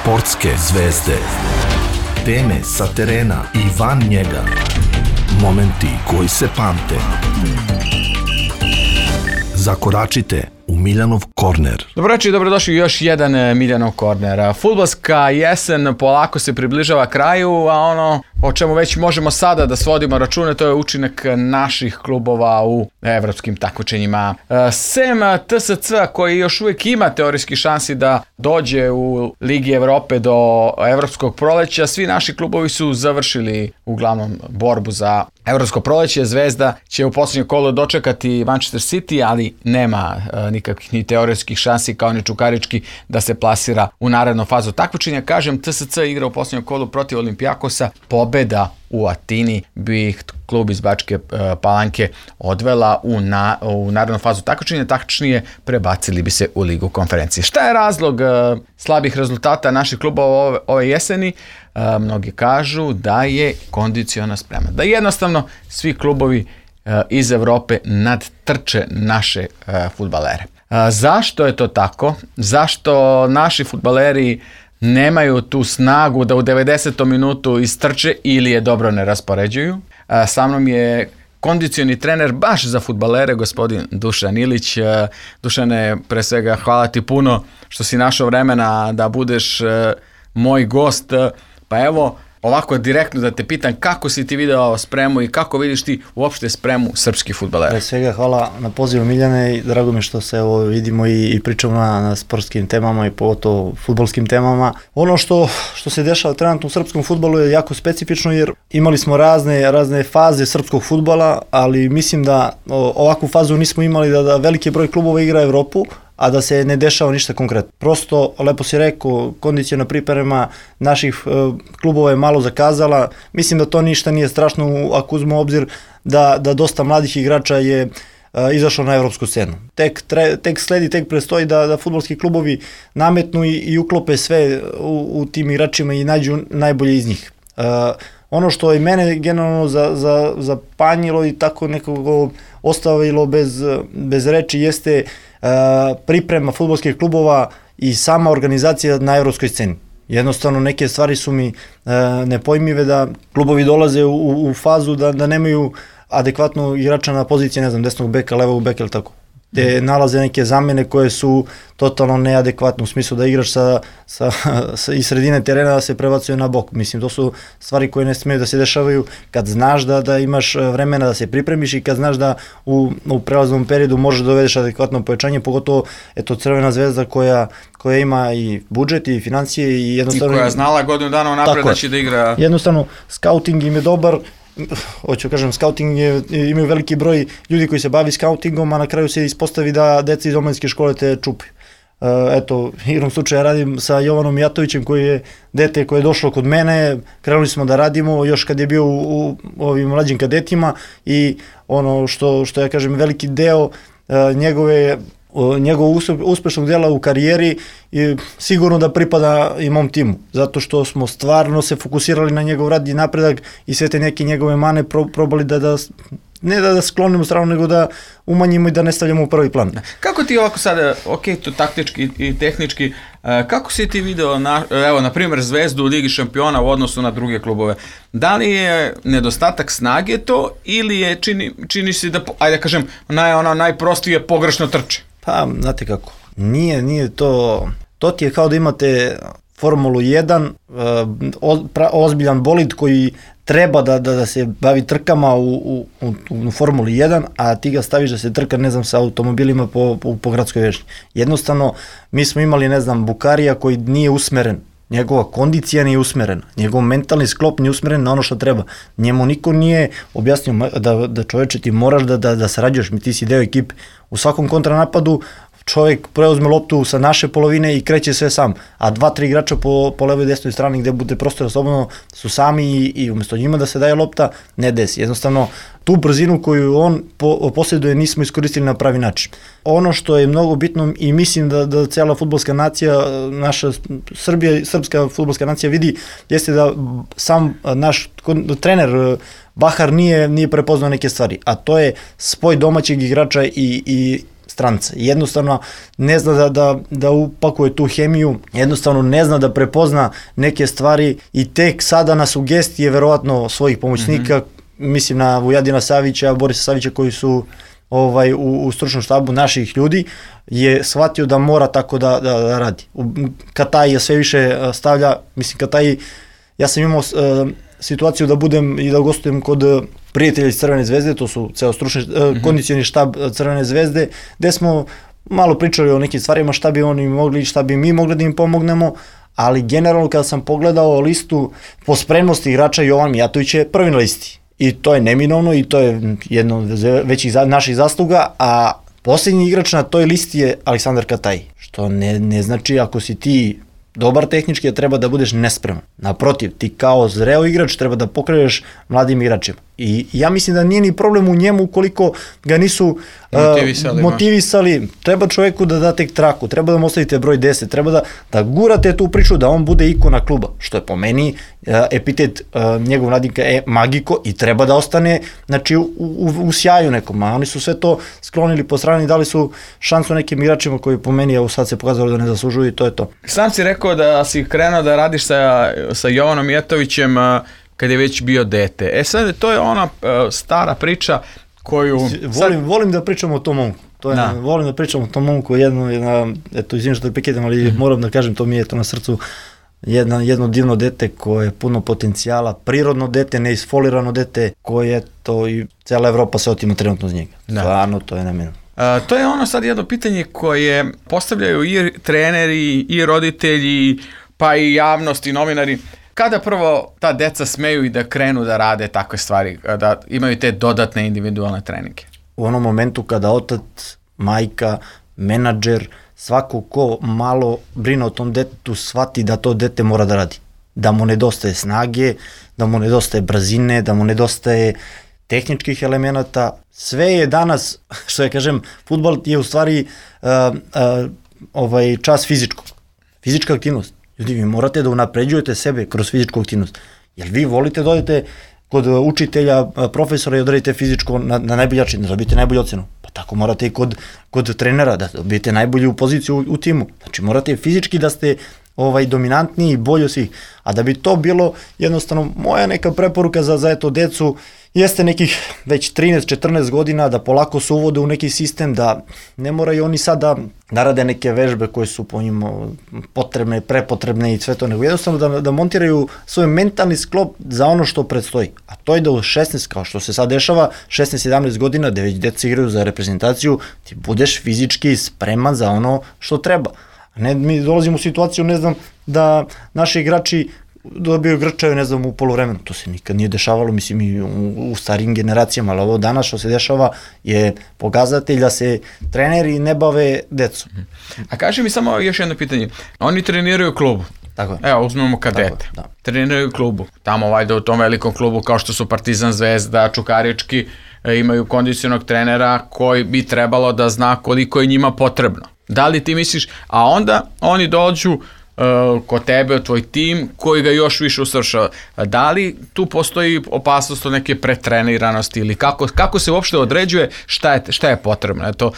Sportske zvezde. Teme sa terena i van njega. Momenti koji se pamte. Zakoračite u Miljanov korner. Dobro večer i dobrodošli u još jedan Miljanov korner. Fudbalska jesen polako se približava kraju, a ono o čemu već možemo sada da svodimo račune, to je učinak naših klubova u evropskim takmičenjima. Sem TSC koji još uvijek ima teorijski šansi da dođe u Ligi Evrope do evropskog proleća, svi naši klubovi su završili uglavnom borbu za evropsko proleće. Zvezda će u posljednjem kolu dočekati Manchester City, ali nema nikakvih ni teorijskih šansi kao ni čukarički da se plasira u narednu fazu takmičenja. Kažem, TSC igra u posljednjem kolu protiv Olimpijakosa. Pobeda u Atini bi klub iz Bačke Palanke odvela u narednu fazu takmičenja, tačnije prebacili bi se u Ligu konferencije. Šta je razlog slabih rezultata naših klubova ove jeseni? Mnogi kažu da je kondiciona sprema, da jednostavno svi klubovi iz Evrope nadtrče naše fudbalere. Zašto je to tako? Zašto naši fudbaleri nemaju tu snagu da u 90. minutu istrče ili je dobro ne raspoređuju? Sa mnom je kondicioni trener baš za fudbalere, gospodin Dušan Ilić. Dušane, pre svega hvala ti puno što si našao vremena da budeš moj gost. Pa evo, ovako direktno da te pitam, kako si ti video spremu i kako vidiš ti uopšte spremu srpskih fudbalera? Pre svega hvala na pozivu, Miljane, i drago mi što se vidimo i pričamo na sportskim temama i pogotovo fudbalskim temama. Ono što se dešava trenutno u srpskom fudbalu je jako specifično, jer imali smo razne faze srpskog fudbala, ali mislim da ovakvu fazu nismo imali da veliki broj klubova igra Evropu, a da se ne dešava ništa konkretno. Prosto, lepo si rekao, kondiciona priprema naših klubova je malo zakazala. Mislim da to ništa nije strašno ako uzmemo u obzir da dosta mladih igrača je izašlo na evropsku scenu. Tek predstoji da fudbalski klubovi nametnu i uklope sve u tim igračima i nađu najbolje iz njih. Ono što je mene generalno zapanjilo i tako nekako ostavilo bez reči jeste priprema fudbalskih klubova i sama organizacija na evropskoj sceni. Jednostavno neke stvari su mi nepojmive, da klubovi dolaze u fazu da nemaju adekvatno igrača na poziciji, ne znam, desnog beka, levog beka ili tako. Te nalaze neke zamene koje su totalno neadekvatne, u smislu da igraš iz sredine terena da se prebacuje na bok. Mislim, to su stvari koje ne smiju da se dešavaju kad znaš da imaš vremena da se pripremiš i kad znaš da u prelaznom periodu možeš da dovedeš adekvatno pojačanje, pogotovo Crvena zvezda koja ima i budžet i financije i jednostavno... I koja je znala godinu dana unapred da će da igra... Jednostavno, scouting im je dobar. Hoću kažem, scouting imaju veliki broj ljudi koji se bavi scoutingom, a na kraju se ispostavi da deca iz omladinske škole te čupaju. Eto, igrom slučaja radim sa Jovanom Mijatovićem, koji je dete koje je došlo kod mene, krenuli smo da radimo još kad je bio u ovim mlađim kadetima i ono što ja kažem, veliki deo njegovog uspešnog dela u karijeri i sigurno da pripada i mom timu, zato što smo stvarno se fokusirali na njegov rad i napredak i sve te neke njegove mane probali ne da sklonimo stranu, nego da umanjimo i da ne stavljamo u prvi plan. Kako ti ovako sada, to taktički i tehnički, kako si ti video, na primjer, Zvezdu u Ligi šampiona u odnosu na druge klubove? Da li je nedostatak snage to ili je, čini se da, ajde kažem, najprostije pogrešno trče? Pa, znate kako, nije to ti je kao da imate Formulu 1, ozbiljan bolid koji treba da se bavi trkama u Formuli 1, a ti ga staviš da se trka, ne znam, sa automobilima po gradskoj vežnji. Jednostavno, mi smo imali, ne znam, Bukarija koji nije usmeren, njegova kondicija nije usmerena, njegov mentalni sklop nije usmeren na ono što treba. Njemu niko nije objasnio da čoveče ti moraš da sarađuješ, ti si deo ekipe. U svakom kontranapadu čovjek preuzme loptu sa naše polovine i kreće sve sam, a 2-3 igrača po levoj i desnoj strani gde bude prostora slobodno su sami i umjesto njima da se daje lopta, ne desi. Jednostavno, tu brzinu koju on posjeduje nismo iskoristili na pravi način. Ono što je mnogo bitno i mislim da cijela fudbalska nacija, naša srpska fudbalska nacija vidi, jeste da sam naš trener Bahar nije prepoznao neke stvari, a to je spoj domaćeg igrača i stranca. Jednostavno ne zna da upakuje tu hemiju, jednostavno ne zna da prepozna neke stvari i tek sada na sugestije verovatno svojih pomoćnika, mislim na Vujadina Savića, Borisa Savića koji su u stručnom štabu naših ljudi, je shvatio da mora tako da radi. Kataj je sve više stavlja, mislim Kataj, ja sam imao situaciju da budem i da gostujem kod prijatelja iz Crvene zvezde, to su ceo stručni kondicioni štab Crvene zvezde, gde smo malo pričali o nekim stvarima, šta bi oni mogli, šta bi mi mogli da im pomognemo, ali generalno kada sam pogledao listu po spremnosti igrača, Jovan Mijatović je prvi na listi. I to je neminovno i to je jedno od većih naših zasluga, a posljednji igrač na toj listi je Aleksandar Kataj, što ne znači ako si ti dobar tehnički, treba da budeš nespreman. Naprotiv, ti kao zreo igrač treba da pokreneš mladim igračima. I ja mislim da nije ni problem u njemu koliko ga nisu motivisali. Treba čovjeku da da tek traku, treba da mu ostavite broj 10, treba da gurate tu priču da on bude ikona kluba, što je po meni epitet njegov nadimka je Magiko i treba da ostane znači, u sjaju nekom, a oni su sve to sklonili po strani, dali su šansu nekim igračima koji po meni evo sad se pokazalo da ne zaslužuju i to je to. Sam si rekao da si krenuo da radiš sa Jovanom Mijatovićem kad je već bio dete. Sad to je ona stara priča koju... Volim da pričam o tom momku. Volim da pričam o tom momku, eto izvinim što te prekitam, ali moram da kažem, to mi je to na srcu, jedno divno dete koje je puno potencijala, prirodno dete, neisfolirano dete, koje to i cela Evropa se otima trenutno z njega. Stvarno, to je namjerno. To je ono sad jedno pitanje koje postavljaju i treneri, i roditelji, pa i javnost i novinari. Kada prvo ta deca smeju i da krenu da rade takve stvari, da imaju te dodatne individualne treninge? U onom momentu kada otac, majka, menadžer, svako ko malo brine o tom detetu shvati da to dete mora da radi. Da mu nedostaje snage, da mu nedostaje brzine, da mu nedostaje tehničkih elemenata. Sve je danas, što ja kažem, fudbal je u stvari čas fizička aktivnost. Ljudi, vi morate da unapređujete sebe kroz fizičku aktivnost. Jer vi volite da odete kod učitelja, profesora i odradite fizičko na najbolji način, da dobijete najbolju ocenu. Pa tako morate i kod trenera da dobijete najbolju poziciju u timu. Znači morate fizički da ste dominantniji i bolji od svih. A da bi to bilo jednostavno moja neka preporuka za eto decu jeste nekih već 13-14 godina da polako se uvode u neki sistem, da ne moraju oni sad da rade neke vežbe koje su po njima potrebne, prepotrebne i sve to, nego jednostavno da montiraju svoj mentalni sklop za ono što predstoji. A to je da u 16, kao što se sad dešava, 16-17 godina, da već deca igraju za reprezentaciju, ti budeš fizički spreman za ono što treba. Ne, mi dolazimo u situaciju, ne znam, da naši igrači dobiju grčaju, ne znam, u poluvremenu. To se nikad nije dešavalo, mislim, i u starijim generacijama, ali ovo danas što se dešava je pokazatelj da se treneri ne bave decom. A kaži mi samo još jedno pitanje. Oni treniraju u klubu. Tako je. Evo, uzmemo kadete. Da. Treniraju u klubu. Tamo, valjda, u tom velikom klubu, kao što su Partizan, Zvezda, Čukarički, imaju kondicionog trenera koji bi trebalo da zna koliko je njima potrebno. Da li ti misliš, a onda oni dođu kod tebe, u tvoj tim, koji ga još više usavršava. Da li tu postoji opasnost od neke pretreniranosti ili kako se uopšte određuje šta je potrebno? Eto,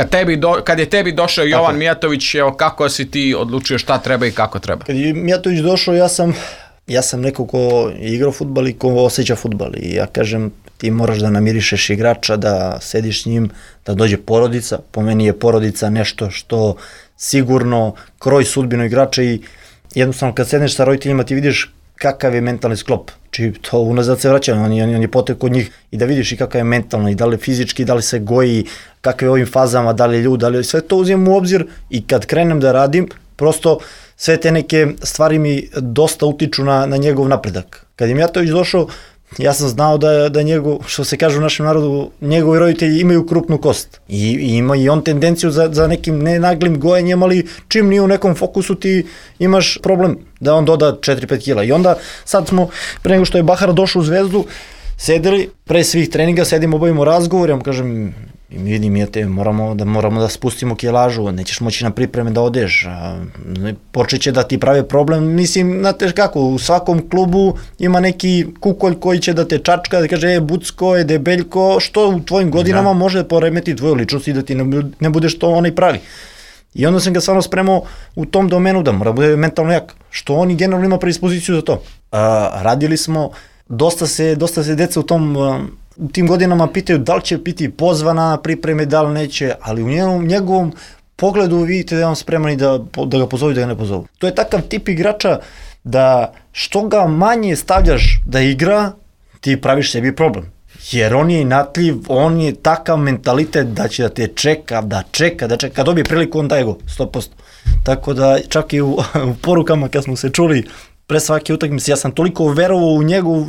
kad je tebi došao Jovan Mijatović, evo, kako si ti odlučio šta treba i kako treba? Kad je Mijatović došao, ja sam neko ko je igrao fudbal i ko osjeća fudbal i ja kažem, ti moraš da namirišeš igrača, da sediš s njim, da dođe porodica. Po meni je porodica nešto što sigurno kroji sudbinu igrača i jednostavno kad sedneš sa roditeljima ti vidiš kakav je mentalni sklop. Či to unazad se vraća, on je potek kod njih i da vidiš i kakav je mentalno i da li fizički, da li se goji, kakve je ovim fazama, da li je ljud, da li sve to uzimam u obzir i kad krenem da radim, prosto sve te neke stvari mi dosta utiču na njegov napredak. Kad je Mijatović došao, ja sam znao da njegov, što se kaže u našem narodu, njegovi roditelji imaju krupnu kost i ima i on tendenciju za nekim nenaglim gojenjem, ali čim nije u nekom fokusu ti imaš problem da on doda 4-5 kila. I onda sad smo, pre nego što je Bahara došao u Zvezdu, sedeli, pre svih treninga, sedimo, obavimo razgovor, ja mu kažem, I mi vidim, moramo da spustimo kilažu, nećeš moći na pripreme da odeš, počeće da ti prave problem, mislim, znate kako, u svakom klubu ima neki kukolj koji će da te čačka, da kaže, Bucko, debeljko, što u tvojim godinama može da poremeti tvoju ličnost i da ti ne budeš to onaj pravi. I onda sam ga stvarno spremao u tom domenu da mora bude mentalno jak, što oni generalno ima predispoziciju za to. Radili smo, dosta se deca u tim godinama pitaju da li će biti pozvana na pripreme, da li neće, ali u njegovom pogledu vidite da je on spreman i da ga pozovu i da ga ne pozovu. To je takav tip igrača da što ga manje stavljaš da igra, ti praviš sebi problem. Jer on je inatljiv, on je takav mentalitet da će da te čeka, da čeka, kad dobije priliku on daje go, 100%. Tako da čak i u porukama kad smo se čuli pre svake utakmice, ja sam toliko verovao u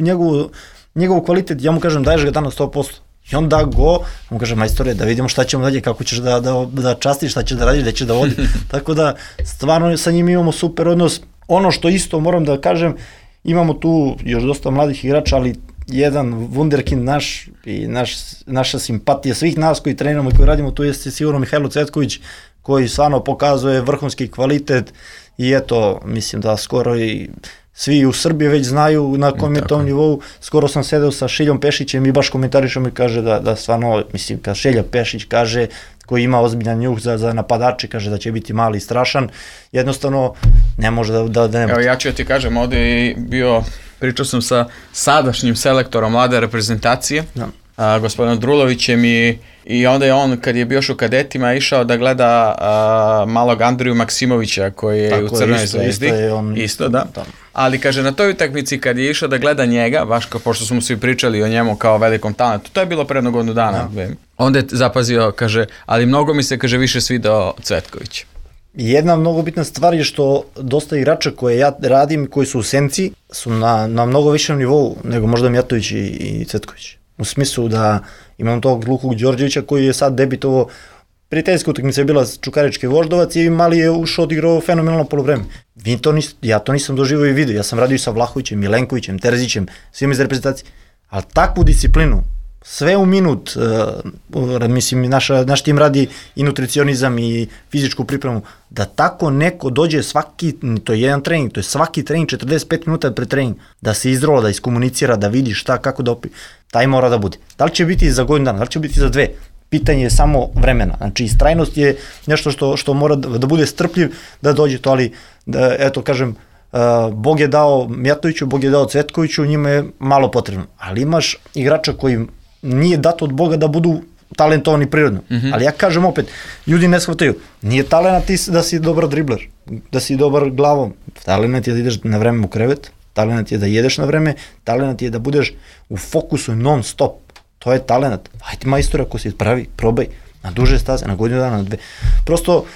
njegov kvalitet, ja mu kažem daješ ga danas 100%. I on da go, on kaže majstore da vidimo šta ćemo dalje, kako ćeš da častiš, šta ćeš da radiš, da će da vodi. Tako da stvarno sa njim imamo super odnos. Ono što isto moram da kažem, imamo tu još dosta mladih igrača, ali jedan wunderkind naš i naša simpatija svih nas koji treniramo i koji radimo, tu jeste sigurno Mihajlo Cvetković, koji stvarno pokazuje vrhunski kvalitet i eto, mislim da skoro i svi u Srbiji već znaju na kom je tom nivou. Skoro sam sedeo sa Šiljom Pešićem i baš komentarišom i kaže da stvarno, mislim, kad Šelja Pešić kaže, koji ima ozbiljan njuh za napadače, kaže da će biti mali i strašan, jednostavno ne može da ne može. Evo ja ću ti kažem, ovde je pričao sam sa sadašnjim selektorom mlade reprezentacije, gospodinom Drulovićem i onda je on, kad je bio u kadetima, išao da gleda malog Andriju Maksimovića koji je u Crvenoj zvezdi. Isto, da. Ali kaže, na toj utakmici kad je išao da gleda njega, baš pošto smo svi pričali o njemu kao velikom talentu, to je bilo pre jedno godinu dana, onda je zapazio, kaže, ali mnogo mi se, kaže, više svidao Cvetković. Jedna mnogo bitna stvar je što dosta igrača koje ja radim, koji su u senci, su na mnogo višem nivou nego možda Mijatović i Cvetković. U smislu da imam tog Luku Đorđevića koji je sad debitovao, prijateljska utakmica je bila Čukarički Voždovac i Mali je ušao, odigrao fenomenalno polovreme. Ja to nisam doživio i vidio, ja sam radio sa Vlahovićem, Milenkovićem, Terzićem, svima iz reprezentacije, ali takvu disciplinu, sve u minut, mislim, naš tim radi i nutricionizam i fizičku pripremu, da tako neko dođe to je jedan trening, to je svaki trening 45 minuta pred trening, da se izrola, da iskomunicira, da vidi šta, kako da taj mora da bude. Da li će biti za godinu dana, da li će biti za 2? Pitanje je samo vremena. Znači, istrajnost je nešto što mora da bude strpljiv da dođe to, ali, eto, kažem, Bog je dao Mijatoviću, Bog je dao Cvetkoviću, njima je malo potrebno. Ali imaš igrača koji nije dato od Boga da budu talentovani prirodno. Ali ja kažem opet, ljudi ne shvataju, nije talent da si dobar dribler, da si dobar glavom. Talent je da ideš na vreme u krevet, talent je da jedeš na vreme, talent je da budeš u fokusu non stop. To je talent. Hajde majstor, ako se pravi, probaj na duže staze, na godinu dana, na 2. Prosto,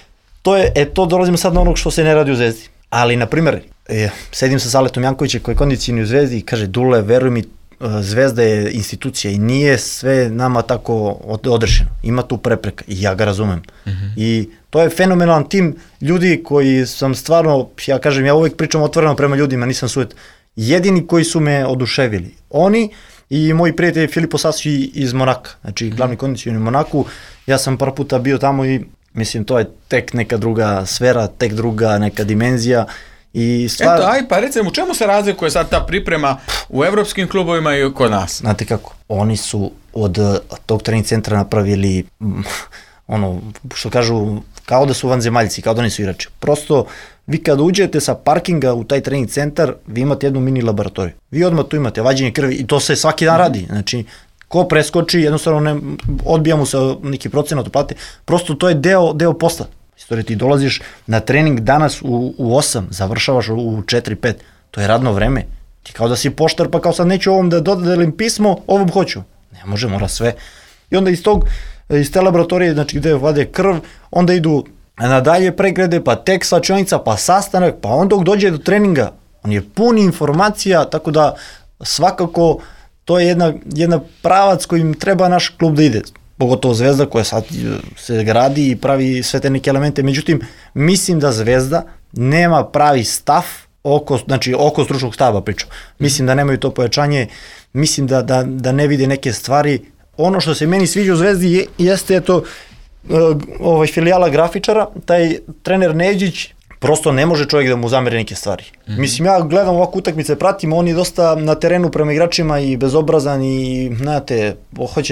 to dolazimo sad na onog što se ne radi u Zvezdi. Ali, na primjer, sedim sa Saletom Jankovićem koji je kondicijni u Zvezdi i kaže, Dule, veruj mi, Zvezda je institucija i nije sve nama tako odrešeno. Ima tu prepreka i ja ga razumem. I to je fenomenalan tim ljudi koji sam stvarno, ja kažem, ja uvek pričam otvoreno prema ljudima, nisam sujet. Jedini koji su me oduševili. Oni i moji prijatelji Filipo Sassi iz Monaka, znači glavni kondicijni u Monaku. Ja sam par puta bio tamo i mislim to je tek neka druga sfera, tek druga neka dimenzija. Eto, pa recimo, u čemu se razlikuje sad ta priprema u evropskim klubovima i kod nas? Znate kako, oni su od tog trening centra napravili, što kažu, kao da su vanzemaljci, kao da nisu igrači. Prosto, vi kad uđete sa parkinga u taj trening centar, vi imate jednu mini laboratoriju. Vi odmah tu imate vađenje krvi i to se svaki dan radi. Znači, ko preskoči, jednostavno odbija mu se neki procenat uplate. Prosto to je deo posla. Ti dolaziš na trening danas u 8, završavaš u 4-5, to je radno vreme. Ti kao da si poštar, pa kao sad neću ovom da dodelim pismo, ovom hoću. Ne može, mora sve. I onda iz te laboratorije, znači gde vade krv, onda idu na dalje preglede, pa tek svačionica, pa sastanak, pa onda dok dođe do treninga, on je pun informacija, tako da svakako to je jedna pravac kojim treba naš klub da ide. Pogotovo Zvezda koja sad se gradi i pravi sve te neke elemente. Međutim, mislim da Zvezda nema pravi stav oko stručnog stava pričam. Mislim da nemaju to pojačanje, mislim da ne vide neke stvari ono što se meni sviđa u Zvezdi jeste eto, filijala grafičara, taj trener Neđić, prosto ne može čovjek da mu zameri neke stvari. Mislim, ja gledam ovako utakmice, pratim, on je dosta na terenu prema igračima i bezobrazan i, znate, hoće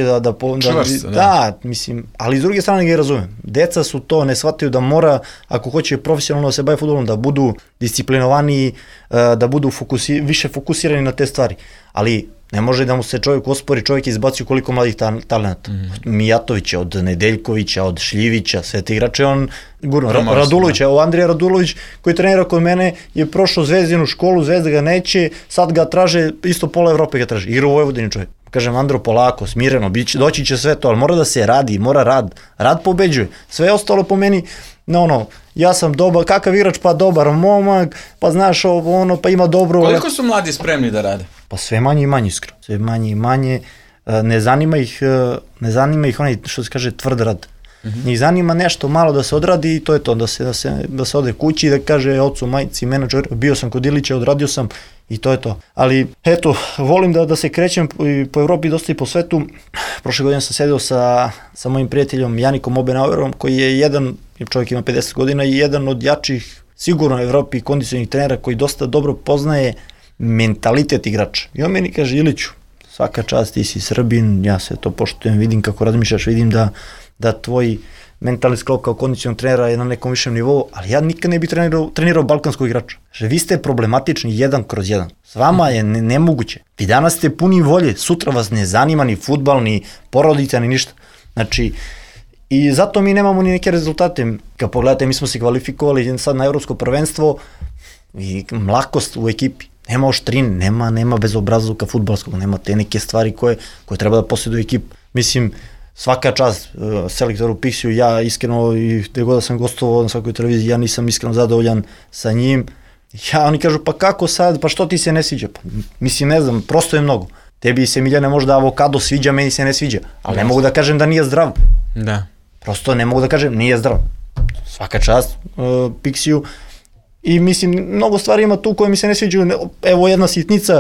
da, mislim, ali s druge strane ga i razumem. Deca su to, ne shvataju da mora, ako hoće profesionalno da se bavi fudbalom, da budu disciplinovaniji, da budu više fokusirani na te stvari. Ali ne može da mu se čovjek ospori, čovjek izbacio koliko mladih talenata. Mijatovića, od Nedeljkovića, od Šljivića, sve te igrače, on gurno. Radulović, evo Andrija Radulović koji trenira kod mene je prošao Zvezdinu školu, Zvezda ga neće, sad ga traže, isto pola Evrope ga traže, igra u Vojvodini čovjek. Kažem, Andro, polako, smireno, doći će sve to, ali mora da se radi, mora rad pobeđuje. Sve ostalo po meni, ja sam dobar, kakav igrač, pa dobar momak, pa znaš pa ima dobro... Koliko su mladi spremni da rade? Pa sve manje i manje, iskreno. Sve manje i manje. Ne zanima ih onaj, što se kaže, tvrd rad. Njih zanima nešto malo da se odradi i to je to, da se ode kući i da kaže ocu, majci, menadžer, bio sam kod Ilića, odradio sam i to je to. Ali, eto, volim da se krećem po Evropi, dosta i po svetu. Prošle godine sam sedeo sa mojim prijateljom Janikom Obenauerom, koji je jedan, čovjek ima 50 godina i jedan od jačih, sigurno u Evropi, kondicionih trenera koji dosta dobro poznaje mentalitet igrača. I on meni kaže, Iliću, svaka čast, ti si Srbin, ja se to poštujem, vidim kako razmišljaš, vidim da tvoj mentalni sklop kao kondicionog trenera je na nekom višem nivou, ali ja nikad ne bih trenirao balkanskog igrača. Vi ste problematični 1/1. S vama je nemoguće. Vi danas ste puni volje, sutra vas ne zanima ni fudbal, ni porodica, ni ništa. Znači, i zato mi nemamo ni neke rezultate. Kad pogledate, mi smo se kvalifikovali sad na evropsko prvenstvo i mlakost u ekipi. Nema oštrin, nema bezobrazluka fudbalskog, nema te neke stvari koje treba da posjeduje ekipu. Mislim, svaka čast selektoru Pixiju, ja iskreno, i gde god da sam gostovao na svakoj televiziji, ja nisam iskreno zadovoljan sa njim. Oni kažu, pa kako sad, pa što ti se ne sviđa? Pa, mislim, ne znam, prosto je mnogo. Tebi se, Miljane, možda avokado sviđa, meni se ne sviđa, ali ne mogu da kažem da nije zdrav. Da. Prosto ne mogu da kažem, nije zdrav. Svaka čast Pixiju. I mislim, mnogo stvari ima tu koje mi se ne sviđaju. Evo jedna sitnica,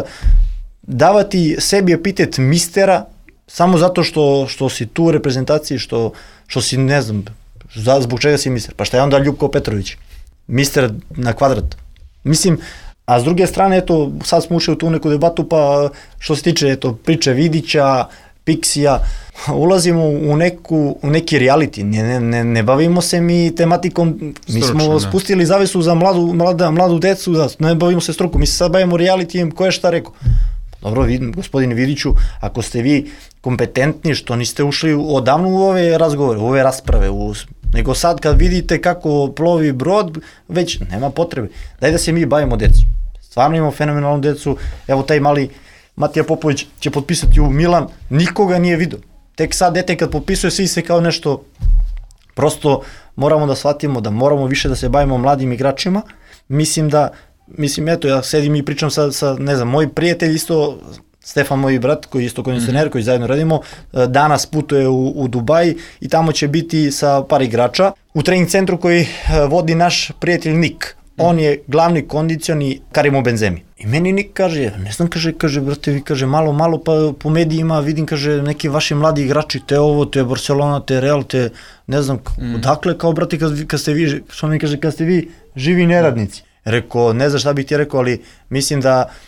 davati sebi epitet mistera samo zato što si tu u reprezentaciji, što si, ne znam, zbog čega si mister. Pa šta je onda Ljupko Petrović? Mister na kvadrat. Mislim, a s druge strane, eto, sad smo ušli u tu neku debatu, pa što se tiče, eto, priče Vidića, Pixija, ulazimo u neki reality, ne bavimo se mi tematikom, mi smo spustili zavesu za mladu decu, ne bavimo se strukom, mi se sad bavimo realitijem, ko je šta rekao. Dobro, gospodine Vidiću, ako ste vi kompetentni, što niste ušli odavno u ove razgovore, u ove rasprave, nego sad kad vidite kako plovi brod, već nema potrebe. Daj da se mi bavimo decu. Stvarno imamo fenomenalnu decu, evo taj mali Matija Popović će potpisati u Milan, nikoga nije vidio. Tek sad dete kad potpisuje, svi se kao nešto, prosto moramo da shvatimo da moramo više da se bavimo mladim igračima. Mislim, eto, ja sedim i pričam sa ne znam, moj prijatelj isto, Stefan, moj brat, koji je isto kondicioner, koji zajedno radimo, danas putuje u Dubaj i tamo će biti sa par igrača u trening centru koji vodi naš prijatelj Nik. On je glavni kondicioni Karimu Benzemi. I meni Nik kaže, ne znam, kaže, brate, vi, kaže, malo pa po medijima vidim, kaže, neki vaši mladi igrači, te ovo, te Barcelona, te Real, te, ne znam, odakle, kao, brate, kad ste vi, što mi kaže, kad ste vi živi neradnici. Rekao, ne znam šta bih ti rekao, ali mislim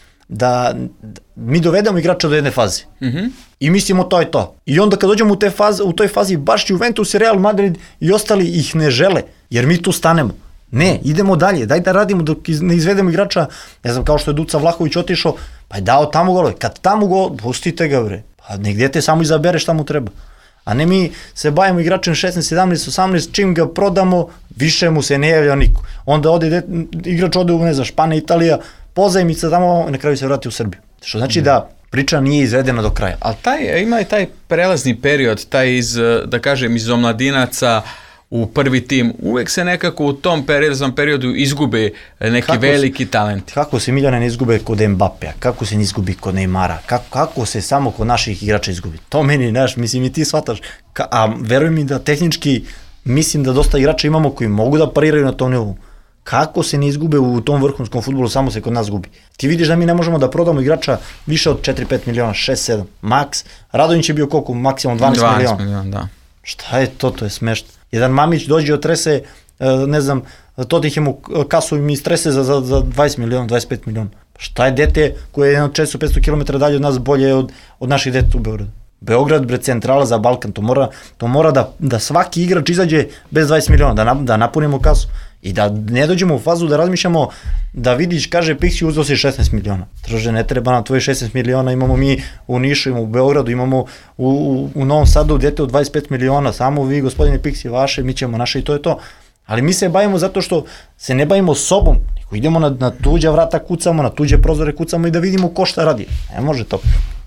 da mi dovedemo igrača do jedne faze. I mislimo to je to. I onda kad dođemo u toj fazi, baš Juventus, Real Madrid i ostali ih ne žele, jer mi tu stanemo. Ne, idemo dalje, daj da radimo dok ne izvedemo igrača, ne znam, kao što je Duca Vlahović otišao, pa je dao tamo golove. Kad tamo gol, pustite ga, bre. Pa negdje te samo izabere šta mu treba. A ne mi se bavimo igračem 16, 17, 18, čim ga prodamo, više mu se ne javlja niko. Onda igrač ode u, ne znam, Španija, Italija, pozajmica tamo, na kraju se vrati u Srbiju. Što znači da priča nije izvedena do kraja. Ali ima i taj prelazni period, da kažem, iz omladinaca u prvi tim, uvek se nekako u tom periodu izgube neki veliki talenti. Kako se, Miljane, ne izgube kod Mbappea, kako se ne izgubi kod Neymara, kako se samo kod naših igrača izgubi. To meni, mislim, i ti shvataš. A veruj mi da tehnički, mislim da dosta igrača imamo koji mogu da pariraju na tom nivou. Kako se ne izgube u tom vrhunskom fudbalu, samo se kod nas gubi. Ti vidiš da mi ne možemo da prodamo igrača više od 4-5 miliona, 6-7, maks. Radonjić je bio koliko? Maksimum 12 miliona. Da. Šta je to? To je smešno. Jedan Mamić dođe od trese, ne znam, Tottenhamu kasu mi istrese za 20 miliona, 25 miliona. Šta je dete koje je 400-500 km dalje od nas bolje od naših deta u Beogradu? Beograd, bre, centrala za Balkan, to mora da svaki igrač izađe bez 20 miliona, da napunimo kasu i da ne dođemo u fazu da razmišljamo da vidiš, kaže Pixi uzeo si 16 miliona. Druže, ne treba nam tvoje 16 miliona, imamo mi u Nišu, imamo u Beogradu, imamo u Novom Sadu dete od 25 miliona, samo vi, gospodine Pixi, vaše, mi ćemo naše i to je to. Ali mi se bavimo zato što se ne bavimo sobom, nego idemo na tuđa vrata kucamo, na tuđe prozore kucamo i da vidimo ko šta radi. Ne može to.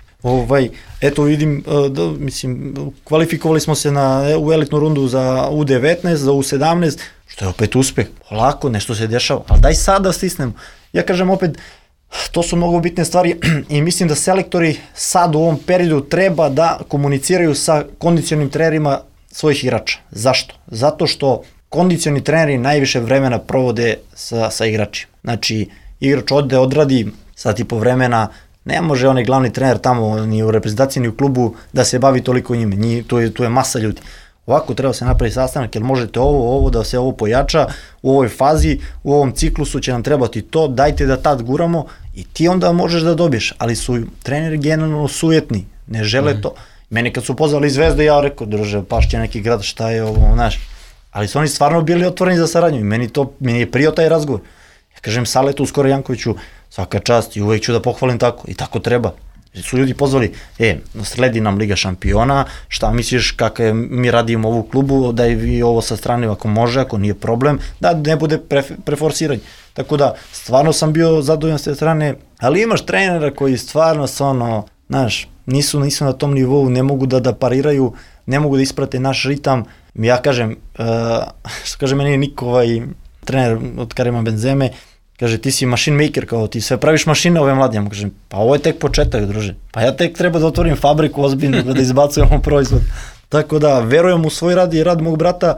Eto vidim, mislim, kvalifikovali smo se u elitnu rundu za U19, za U17, što je opet uspeh. Polako, nešto se dešava, ali daj sad da stisnemo. Ja kažem opet, to su mnogo bitne stvari i mislim da selektori sad u ovom periodu treba da komuniciraju sa kondicionim trenerima svojih igrača. Zašto? Zato što kondicioni treneri najviše vremena provode sa igračima. Znači, igrač odradi sat i po vremena, ne može onaj glavni trener tamo ni u reprezentaciji ni u klubu da se bavi toliko njime, tu je masa ljudi. Ovako treba se napraviti sastanak, jer možete ovo, da se ovo pojača u ovoj fazi, u ovom ciklusu će nam trebati to, dajte da tad guramo i ti onda možeš da dobiješ, ali su treneri generalno sujetni, ne žele to. Mene kad su pozvali iz Zvezde, ja rekao, druže, pašće neki grad, šta je ovo, znaš, ali su oni stvarno bili otvoreni za saradnju i meni je prijao taj razgovor. Ja kažem Saletu, skoro Jankoviću, svaka čast i uvek ću da pohvalim tako i tako treba. Jer su ljudi pozvali, sledi nam Liga šampiona, šta misliš kako mi radimo ovu klubu, da je vi ovo sa strane ako može, ako nije problem, da ne bude preforsiranje. Tako da, stvarno sam bio zadovoljan s te strane, ali imaš trenera koji stvarno su znaš, nisu na tom nivou, ne mogu da pariraju, ne mogu da isprate naš ritam. Ja kažem, što kaže meni Niko, trener od Karima Benzeme, kaže, ti si machine maker, kao ti sve praviš mašine ove mlade. Ja mu kažem, pa ovo je tek početak, druže. Pa ja tek treba da otvorim fabriku ozbiljno, da izbacujemo proizvod. Tako da, verujem u svoj rad i rad mog brata.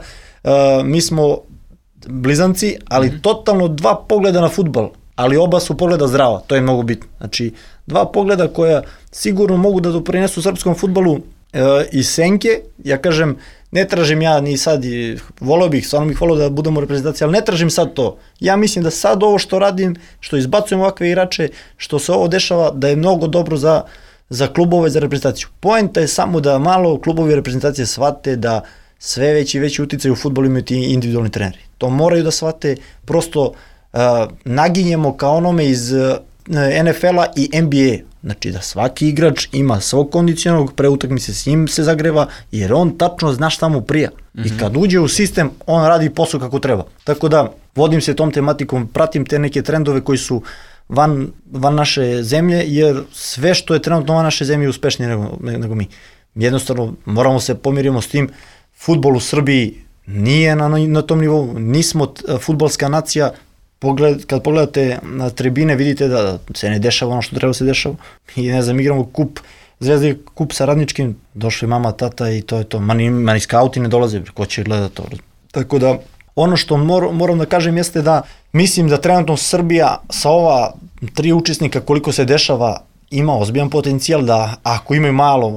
Mi smo blizanci, ali totalno dva pogleda na fudbal, ali oba su pogleda zdrava, to je mnogo bitno. Znači, dva pogleda koja sigurno mogu da doprinesu srpskom fudbalu i senke. Ja kažem, ne tražim ja ni sad, volio bih, stvarno bih volio da budemo u reprezentaciji, ali ne tražim sad to. Ja mislim da sad ovo što radim, što izbacujem ovakve igrače, što se ovo dešava, da je mnogo dobro za klubove, za reprezentaciju. Poenta je samo da malo klubovi i reprezentacije shvate da sve veći uticaj u fudbalu imaju ti individualni treneri. To moraju da shvate, prosto naginjemo ka onome iz NFL-a i NBA. Znači da svaki igrač ima svog kondicionalnog, pre utakmice s njim se zagreva, jer on tačno zna šta mu prija. I kad uđe u sistem, on radi posao kako treba. Tako da, vodim se tom tematikom, pratim te neke trendove koji su van naše zemlje, jer sve što je trenutno van naše zemlje je uspešnije nego mi. Jednostavno, moramo se pomirimo s tim, fudbal u Srbiji nije na tom nivou, nismo fudbalska nacija. Kad pogledate na tribine, vidite da se ne dešava ono što treba se dešava. I ne znam, igramo Zvezda kup sa Radničkim, došli mama, tata i to je to. Mani skauti ne dolaze, ko će gledati to. Tako da, ono što moram da kažem jeste da mislim da trenutno Srbija sa ova 3 učesnika koliko se dešava ima ozbiljan potencijal da ako imaju malo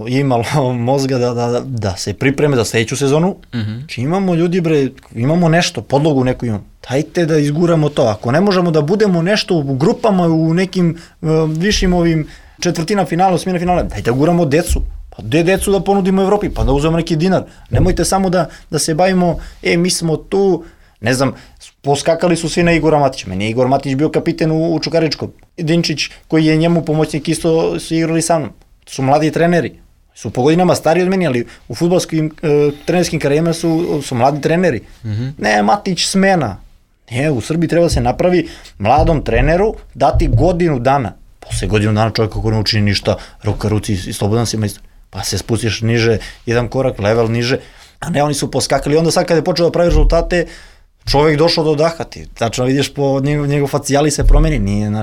mozga da se pripreme za sledeću sezonu. Či imamo ljudi, imamo nešto, podlogu neku imamo. Dajte da izguramo to. Ako ne možemo da budemo nešto u grupama, u nekim višim ovim četvrtina finala, osmina finala, dajte da guramo decu. Pa gde decu da ponudimo Evropi? Pa da uzmemo neki dinar. Nemojte samo da se bavimo, mi smo tu, ne znam, poskakali su svi na Igora Matića. Meni je Igor Matić bio kapiten u Čukaričkom. Dinčić, koji je njemu pomoćnik, isto su igrali sa mnom. To su mladi treneri. Su po godinama stariji od meni, ali u fudbalskim trenerskim karijerama su mladi treneri. Ne, Matić smena. Ne, u Srbiji treba da se napravi mladom treneru dati godinu dana. Posle godinu dana čovjek kako ne učini ništa, ruka ruci i slobodan si majstor. Pa se spustiš niže, jedan korak, level niže. A ne, oni su poskakali. Onda sad kada je počeo da pravi rezultate, čovjek došao do daha, ti tačno vidiš po njegov facijali se promeni,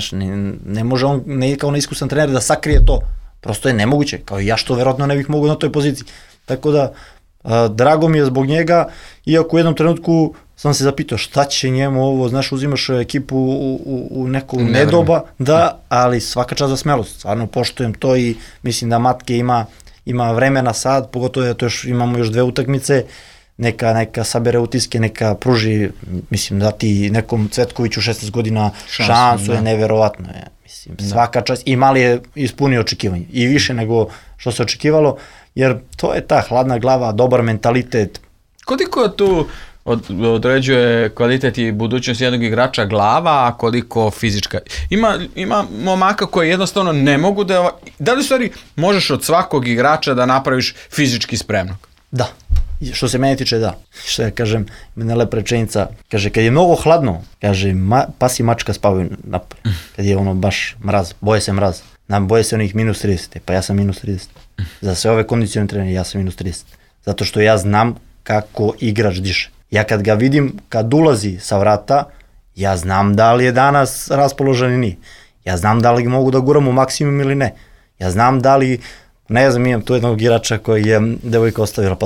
ne može on, ne kao neiskusan trener da sakrije to, prosto je nemoguće, kao i ja što verovatno ne bih mogao na toj poziciji, tako da drago mi je zbog njega, iako u jednom trenutku sam se zapitao šta će njemu ovo, znaš, uzimaš ekipu u neku nedoba, da, ali svaka čast za smelost, stvarno poštujem to i mislim da Matke ima vremena sad, pogotovo da imamo još 2 utakmice, neka sabere utiske, neka pruži, mislim da ti nekom Cvetkoviću 16 godina šansu je neverovatno. Mislim, svaka čast i Mali je ispunio očekivanje i više nego što se očekivalo, jer to je ta hladna glava, dobar mentalitet. Koliko tu određuje kvalitet i budućnost jednog igrača glava, a koliko fizička? Ima momaka koji jednostavno ne mogu da li u stvari možeš od svakog igrača da napraviš fizički spremnog? Da. Što se mene tiče, da. Što ja kažem, mene lepa rečenica, kaže, kad je mnogo hladno, kaže, pas i mačka spavaju napolje. Kad je ono baš mraz, boje se mraz. Boje se onih minus 30, pa ja sam minus 30. Za sve ove kondicionalne trenere ja sam minus 30. Zato što ja znam kako igrač diše. Ja kad ga vidim, kad ulazi sa vrata, ja znam da li je danas raspoložen ili nije. Ja znam da li mogu da guram u maksimum ili ne. Ja znam da li, ne znam, imam tu jednog igrača koji je devojka ostavila,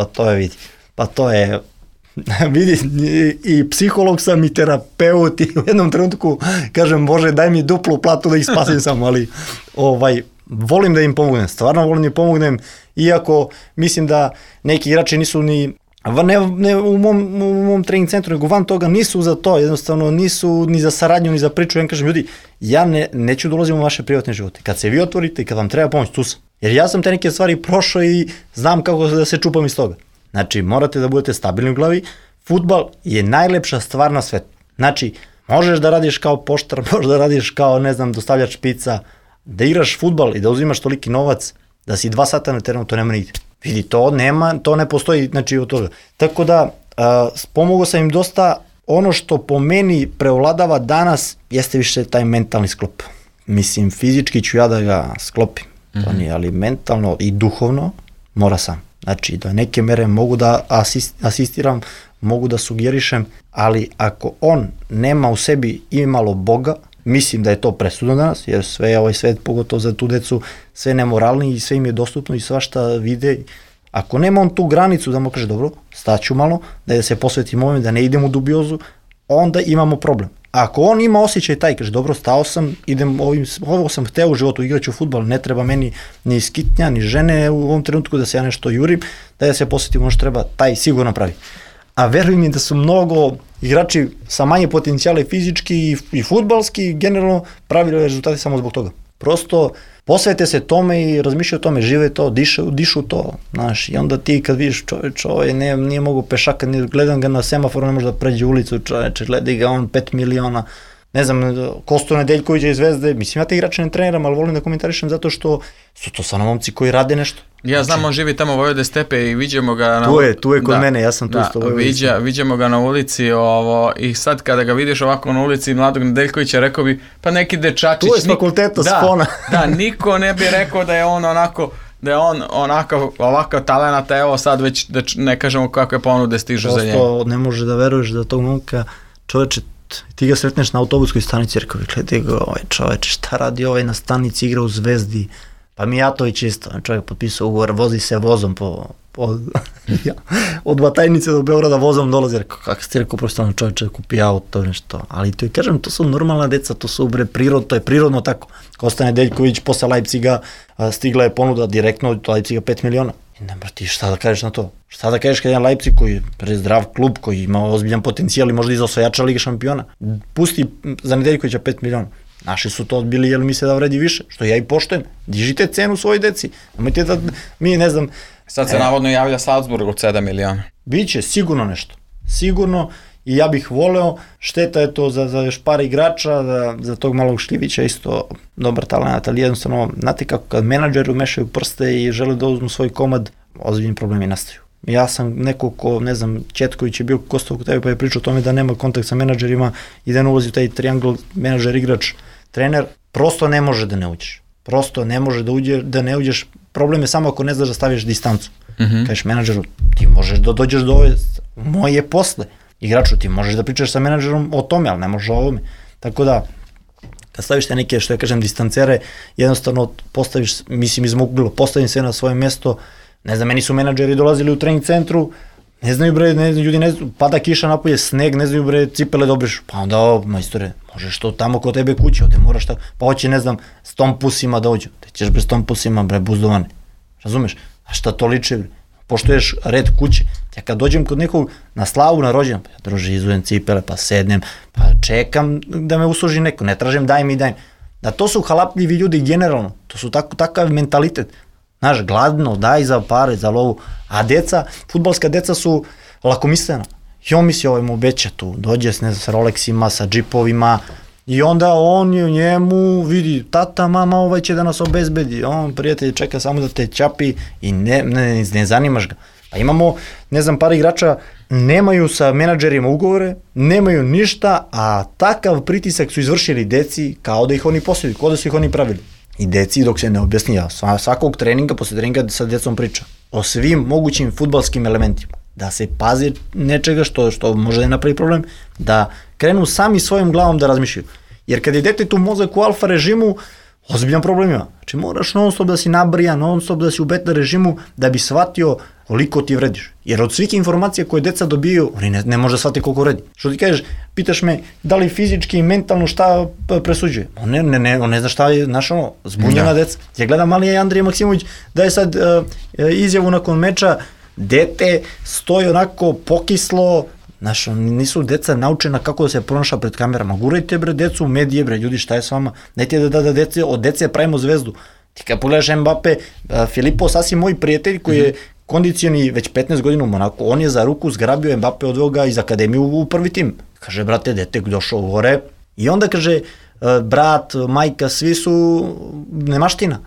pa to je, vidi, i psiholog sam i terapeut i u jednom trenutku kažem, Bože, daj mi duplu platu da ih spasim samo, ali volim da im pomognem, stvarno volim da im pomognem, iako mislim da neki igrači nisu ne u mom trening centru, nego van toga nisu za to, jednostavno nisu ni za saradnju, ni za priču. Ja kažem, ljudi, ja neću da ulazim u vaše privatne živote. Kad se vi otvorite i kad vam treba pomoć, tu sam. Jer ja sam te neke stvari prošao i znam kako da se čupam iz toga. Znači, morate da budete stabilni u glavi. Fudbal je najlepša stvar na svetu. Znači, možeš da radiš kao poštar, možeš da radiš kao, ne znam, dostavljač pica, da igraš fudbal i da uzimaš toliki novac, da si 2 sata na terenu, to nema nigde. Vidi, to ne postoji, znači, od toga. Tako da, pomogao sam im dosta. Ono što po meni preovladava danas jeste više taj mentalni sklop. Mislim, fizički ću ja da ga sklopim, ali mentalno i duhovno mora sam. Znači, do neke mere mogu da asistiram, mogu da sugerišem, ali ako on nema u sebi imalo Boga, mislim da je to presudno danas, jer sve ovaj svet, pogotovo za tu decu, sve nemoralni i sve im je dostupno i svašta vide. Ako nema on tu granicu da mu kaže, dobro, staću malo, da se posvetim ovim, da ne idem u dubiozu, onda imamo problem. Ako on ima osjećaj taj, kaže, dobro, stao sam, idem ovo sam hteo u životu, igraću fudbal, ne treba meni ni skitnja, ni žene u ovom trenutku da se ja nešto jurim, da ja se posvetim ono što treba, taj sigurno pravi. A verujem mi da su mnogo igrači sa manje potencijala i fizički i fudbalski generalno pravili rezultate samo zbog toga. Prosto posvete se tome i razmišljaju o tome, žive to, dišu to, znaš, i onda ti kad vidiš čovjek nije mogu pešaka, gledam ga na semaforu, ne može da pređe ulicu, čovječe, gledaj ga on 5 miliona, ne znam, Kosto Nedeljkovića iz Zvezde, mislim, ja te igrače ne treniram, ali volim da komentarišem zato što su to stvarno momci koji rade nešto. Ja znam, on živi tamo u Vojvode Stepe i viđemo ga tu je kod mene, ja sam tu isto viđemo ga na ulici i sad kada ga vidiš ovako na ulici mladog Nedeljkovića, rekao bi, pa neki dečačić. Tu je s fakulteta, Spona. Da, niko ne bi rekao da je on ovakav talenat, evo sad već da ne kažemo kakve ponude stižu za njega. Prosto ne može da veruješ da tog momka, čoveče, ti ga sretneš na autobuskoj stanici, rekao, gledaj ga, čoveče, šta radi na stanici, igra u Zvezdi, pa Mijatović isto, čovjek potpisao ugovor, vozi se vozom od Batajnice do Beograda vozom dolazi, rekao, kako ste rekao, prosto čovječe kupi auto, nešto, ali to je, kažem, to su normalna deca, to su to je prirodno tako. Kosta Nedeljković posle Leipziga stigla je ponuda direktno od Leipziga 5 miliona. Ne mora ti šta da kažeš na to? Šta da kažeš kad je Leipzig koji je prezdrav klub, koji ima ozbiljan potencijal i možda iza osvajača Lige šampiona, pusti za Nedeljkovića 5 miliona. Naši su to odbili jer misle da vredi više, što ja i poštujem. Dižite cenu svojoj deci. Nemojte da mi, ne znam... Sad se navodno javlja Salzburg od 7 miliona. Biće sigurno nešto. Sigurno. I ja bih voleo, šteta je to za još par igrača, za tog malog Šljivića isto dobar talent, ali jednostavno, znate kako, kad menadžeri umešaju prste i žele da uzmu svoj komad, ozbiljni problemi nastaju. Ja sam neko ko, ne znam, Četković je bio Kostov kod tebe pa je pričao o tome da nema kontakt sa menadžerima i da ne ulazi u taj triangl menadžer, igrač, trener, prosto ne može da ne uđeš. Prosto ne može da ne uđeš, problem je samo ako ne znaš da staviš distancu. Kažeš menadžeru, ti možeš da dođeš do ove, moje posle. Igraču, ti možeš da pričaš sa menadžerom o tome, ali ne možeš o ovome. Tako da, kad staviš te neke, što ja kažem, distancere, jednostavno postaviš, mislim iz mog bilo, postavim sve na svoje mesto. Ne znam, meni su menadžeri dolazili u trening centru, Ne znaju bre, ljudi ne znaju, pada kiša napolje, sneg, ne znaju bre, cipele dobriš. Pa onda, majstore, možeš to tamo kod tebe kuće, ovde moraš tako, pa hoće, ne znam, s tompusima dođu. Te ćeš bre s tompusima, bre, buzdovane. Razumeš? A šta to liče, bre? Poštuješ red kuće. Ja kad dođem kod nekog na slavu, na rođendan, pa ja druže, izujem cipele, pa sednem, pa čekam da me usluži neko, ne tražim daj mi. Da to su halapljivi ljudi generalno, to su takav mentalitet. Znaš, gladno, daj za pare, za lovu. A deca, fudbalska deca su lakomislena. I on misli, ovaj mu obeća tu, dođe sa Rolexima, sa džipovima, i onda on njemu vidi, tata, mama, ovaj će da nas obezbedi. On, prijatelj, čeka samo da te ćapi i ne zanimaš ga. Pa imamo, ne znam, par igrača nemaju sa menadžerima ugovore, nemaju ništa, a takav pritisak su izvršili deci kao da ih oni posjeduju, kao da su ih oni pravili. I deci, dok se ne objasni, ja svakog treninga, posle treninga sa decom priča o svim mogućim fudbalskim elementima. Da se pazi nečega što može da napravi problem, da krenu sami svojom glavom da razmišljaju. Jer kad je detetu mozak u alfa režimu, ozbiljan problem ima. Znači moraš non stop da si nabrijan, non stop da si u beta režimu da bi shvatio koliko ti vrediš. Jer od svih informacija koje deca dobiju, oni ne može da shvati koliko vredi. Što ti kažeš, pitaš me da li fizički i mentalno šta presuđuje. On ne zna šta je, znaš ono, zbunjena deca. Ja gledam mali Andrija Maksimović da je sad izjavu nakon meča, dete stoji onako pokislo, znaš, nisu deca naučena kako da se pronaša pred kamerama. Gurajte bre decu u medije, bre, ljudi, šta je s vama? Dajte da od dece pravimo zvezdu. Ti kad pogledaš Mbappe, Filipo, sasvim moj prijatelj koji je kondicioni već 15 godina u Monaku, on je za ruku zgrabio Mbappe, odveo ga iz akademije u prvi tim. Kaže, brate, dete došao gore i onda kaže, brat, majka, svi su nemaština.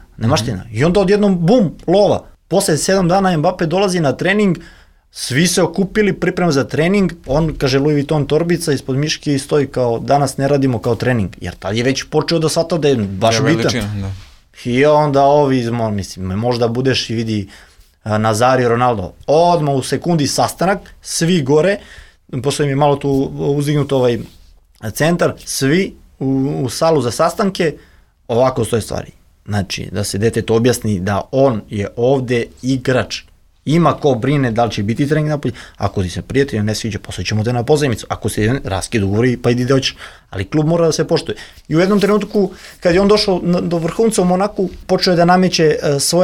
I onda odjednom, bum, lova. Posle 7 dana Mbappe dolazi na trening, svi se okupili, priprema za trening, on, kaže, Louis Vuitton torbica ispod miške i stoji kao, danas ne radimo kao trening, jer tad je već počeo da shvata da je baš bitan. I onda mislim, možda budeš i vidi Nazario, Ronaldo, odmah u sekundi sastanak, svi gore, posle mi je malo tu uzdignut ovaj centar, svi u salu za sastanke, ovako stoje stvari. Znači, da se detetu objasni da on je ovde igrač, ima ko brine da li će biti trening napolje, ako ti se prijatelj ne sviđa, posle ćemo te na pozajmicu, ako se raskid ugovori, pa idi da hoćeš, ali klub mora da se poštuje. I u jednom trenutku, kad je on došao do vrhunca u Monaku, počeo je da nameće svoje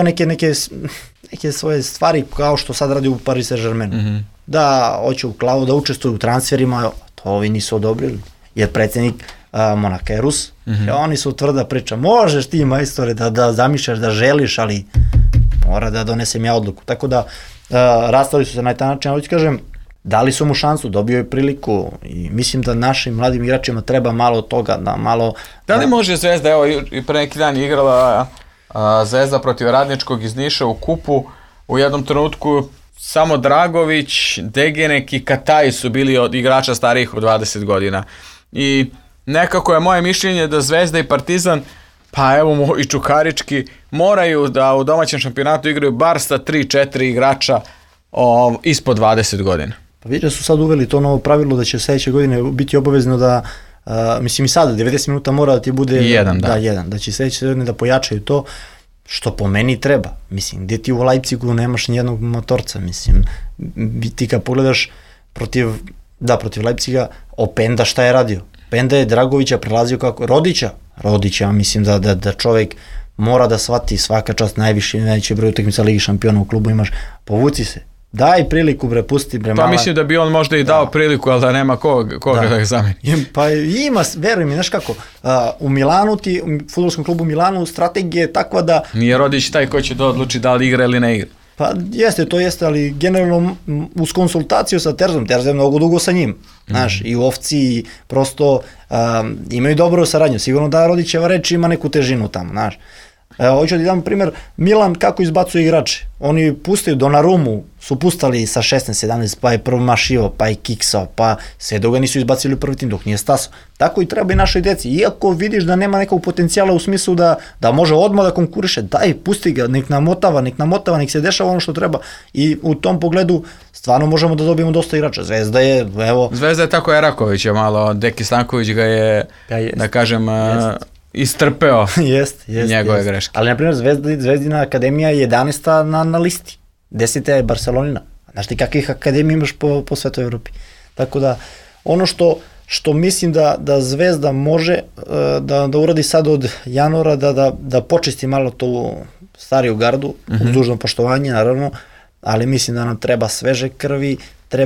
neke svoje stvari, kao što sad radi u Paris Saint-Germainu. Da hoće u klavu, da učestvuje u transferima, to ovi nisu odobrili, jer predsjednik Monaka je Rus, oni su tvrda priča, možeš ti, majstore, da zamišljaš, da želiš, ali mora da donesem ja odluku. Tako da rastali su se na taj način, ali ću kažem, dali su mu šansu, dobio je priliku i mislim da našim mladim igračima treba malo toga, da malo... Da li može Zvezda, evo i pre neki dan je igrala Zvezda protiv Radničkog iz Niša u kupu, u jednom trenutku samo Dragović, Degenek i Kataj su bili od igrača starijih od 20 godina. I nekako je moje mišljenje da Zvezda i Partizan, pa evo i Čukarički, moraju da u domaćem šampionatu igraju bar sa 3-4 igrača ispod 20 godina. Pa vidio su sad uveli to novo pravilo da će sledeće godine biti obavezno da, mislim i sada, 90 minuta mora da ti bude... Jedan. Da će sledeće godine da pojačaju to, što po meni treba. Mislim, gde ti u Leipzigu nemaš nijednog motorca, mislim, ti kad pogledaš protiv Leipziga, Openda šta je radio? Openda je Dragovića prelazio kako... Rodića, mislim da čovjek mora da shvati svaka čast najveći broj utakmica Ligi šampiona u klubu imaš, povuci se. Daj priliku, bre, pusti, bre, mala. Pa mislim da bi on možda i dao priliku, ali da nema koga da ga zameni. Pa ima, veruj mi, znaš kako, u Milanu u fudbalskom klubu Milanu strategija je takva da... Nije Rodić taj ko će da odluči da li igra ili ne igra. Pa jeste, ali generalno uz konsultaciju sa Terzom je mnogo dugo sa njim, znaš, i u Ovci prosto imaju dobru saradnju, sigurno da Rodićeva reč ima neku težinu tamo, znaš. Hoću da dam primjer, Milan kako izbacuje igrače, oni pustaju Donnarumu, su pustali sa 16-17, pa je promašio, pa je kiksao, pa sve dok ga nisu izbacili u prvi tim, dok nije stasao. Tako i treba i našoj deci, iako vidiš da nema nekog potencijala u smislu da može odmah da konkuriše, daj, pusti ga, nek namotava, nek se dešava ono što treba i u tom pogledu stvarno možemo da dobijemo dosta igrača. Zvezda je, evo... Zvezda je tako Eraković je malo, Deki Stanković ga je, da kažem... istrpeo njegove greške. Ali, na primjer, Zvezdina akademija je 11. na listi. 10. je Barcelona. Znaš ti kakvih akademija imaš po svetoj Evropi. Tako da, ono što mislim da Zvezda može da uradi sad od januara, da počisti malo tu stariju gardu, uz dužno poštovanje, naravno, ali mislim da nam treba sveže krvi,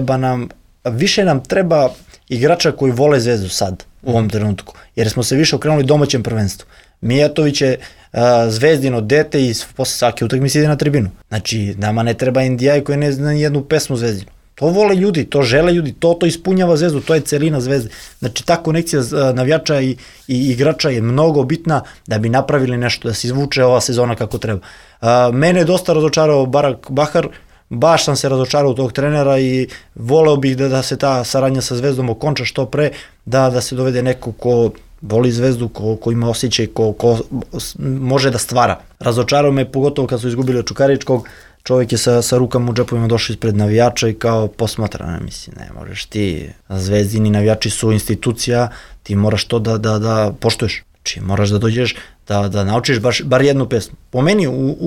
više nam treba igrača koji vole Zvezdu sad, u ovom trenutku, jer smo se više okrenuli domaćem prvenstvu. Mijatović je Zvezdino dete i posle svake utakmice ide na tribinu. Znači, nama ne treba Indijaj koji ne zna jednu pesmu Zvezdinu. To vole ljudi, to žele ljudi, to ispunjava Zvezdu, to je celina Zvezde. Znači, ta konekcija navijača i igrača je mnogo bitna da bi napravili nešto, da se izvuče ova sezona kako treba. Mene je dosta razočarao Barak Bahar, baš sam se razočarao tog trenera i voleo bih da se ta saradnja sa Zvezdom okonča što pre, da se dovede neko ko voli Zvezdu, ko ima osjećaj, ko može da stvara. Razočarao me pogotovo kad su izgubili od Čukaričkog, čovjek je sa rukama u džepovima došao ispred navijača i kao posmatra, mislim, ne možeš ti, Zvezdini navijači su institucija, ti moraš to da poštuješ. Znači, moraš da dođeš, da naučiš bar jednu pesmu. Po meni,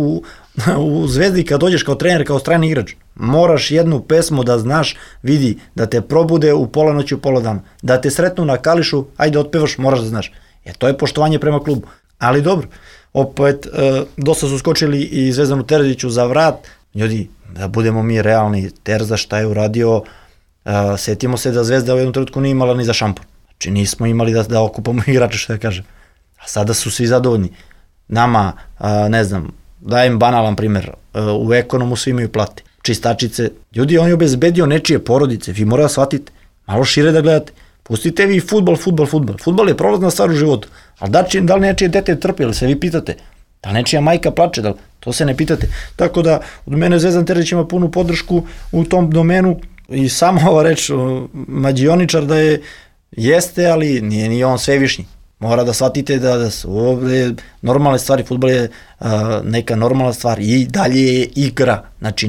u Zvezdi kad dođeš kao trener, kao strani igrač, moraš jednu pesmu da znaš, vidi, da te probude u pola noći, u pola dana. Da te sretnu na kališu, ajde otpevaš, moraš da znaš. Jer to je poštovanje prema klubu. Ali dobro, opet, dosta su skočili i Zvezdanu Terziću za vrat. Ljudi, da budemo mi realni, Terza šta je uradio, setimo se da Zvezda u jednom trenutku nije imala ni za šampon. Znači nismo imali da okupamo igrače, što da kažem. A sada su svi zadovoljni. Nama, ne znam, dajem banalan primer, u Ekonomu svi imaju plate, čistačice. Ljudi, on je obezbedio nečije porodice, vi morate da shvatite, malo šire da gledate. Pustite vi fudbal. Fudbal je prolazna stvar u životu. Ali da li nečije dete trpi, ili se vi pitate? Da li nečija majka plače, to se ne pitate. Tako da, od mene Zvezdan Terzić ima punu podršku u tom domenu i sama ova reč, mađioničar da jeste, ali nije on svevišnji. Mora da shvatite da su ovdje normalne stvari, fudbal je neka normalna stvar i dalje je igra. Znači,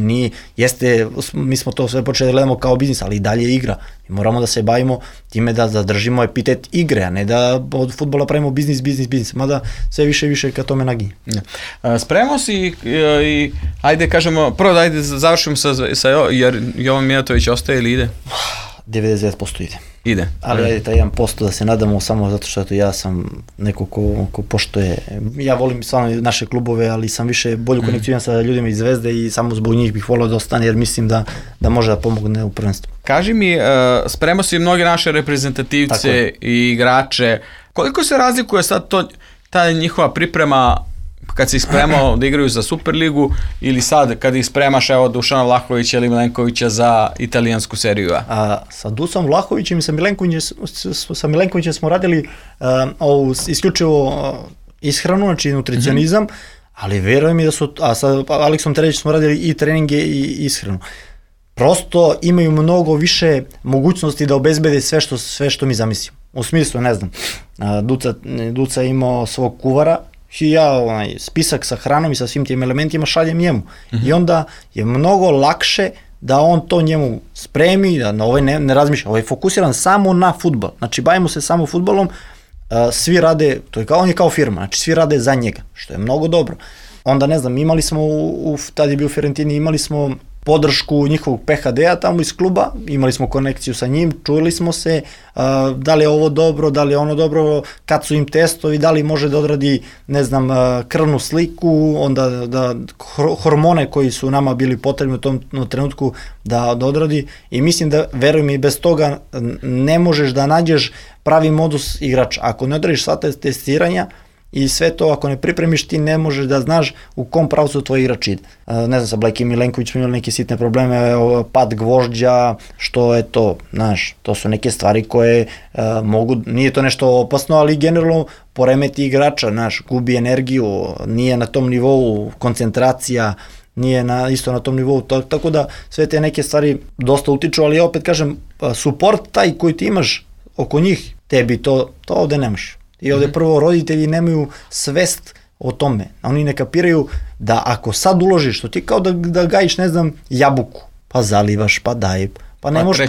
mi smo to sve počeli da gledamo kao biznis, ali i dalje je igra. Mi moramo da se bavimo time da zadržimo epitet igre, a ne da od fudbala pravimo biznis. Mada sve više i više ka tome naginje. Spremao si i ajde kažemo, prvo da završimo sa jer Jovan Mijatović ostaje ili ide? 99% ide. Ali ajde taj 1% da se nadamo samo zato što ja sam neko ko poštuje. Ja volim stvarno naše klubove, ali sam više bolju konekciju sa ljudima iz Zvezde i samo zbog njih bih volao da ostane jer mislim da može da pomogne u prvenstvu. Kaži mi, spremao si mnoge naše reprezentativce i igrače. Koliko se razlikuje sad ta njihova priprema kad si ih spremao da igraju za Superligu ili sad kad ih spremaš Dušana Vlahovića ili Milenkovića za italijansku seriju A? Sa Dusanom Vlahovićem i sa Milenkovićem smo radili isključivo ishranu, znači nutricionizam, ali verujem mi da su, a sa Aleksom Terzićem smo radili i treninge i ishranu. Prosto imaju mnogo više mogućnosti da obezbede sve što mi zamislimo. U smislu, ne znam, Duca je imao svog kuvara, i ja spisak sa hranom i sa svim tim elementima šaljem njemu. I onda je mnogo lakše da on to njemu spremi, da na ovaj ne razmišlja. Ovaj je fokusiran samo na fudbal. Znači, bavimo se samo fudbalom, svi rade, on je kao firma, znači svi rade za njega, što je mnogo dobro. Onda, ne znam, imali smo, tada je bio u Fiorentini, imali smo podršku njihovog PHD-a tamo iz kluba, imali smo konekciju sa njim, čuli smo se, da li je ovo dobro, da li je ono dobro, kad su im testovi, da li može da odradi, ne znam, krvnu sliku, onda da hormone koji su nama bili potrebni u tom trenutku da odradi i mislim da, verujem mi, bez toga ne možeš da nađeš pravi modus igrača. Ako ne odradiš sva testiranja, i sve to, ako ne pripremiš, ti ne možeš da znaš u kom pravcu tvoj igrač ide. Ne znam, sa Blajkim Milenković smo imali neke sitne probleme, pad gvožđa, što je to, znaš, to su neke stvari koje mogu, nije to nešto opasno, ali generalno poremeti igrača, znaš, gubi energiju, nije na tom nivou koncentracija, nije isto na tom nivou, tako da sve te neke stvari dosta utiču, ali ja opet kažem, suport taj koji ti imaš oko njih, tebi to ovde nemaš. I ovde prvo roditelji nemaju svest o tome. Oni ne kapiraju da ako sad uložiš, to ti kao da gajiš, ne znam, jabuku, pa zalivaš, pa daj, pa ne može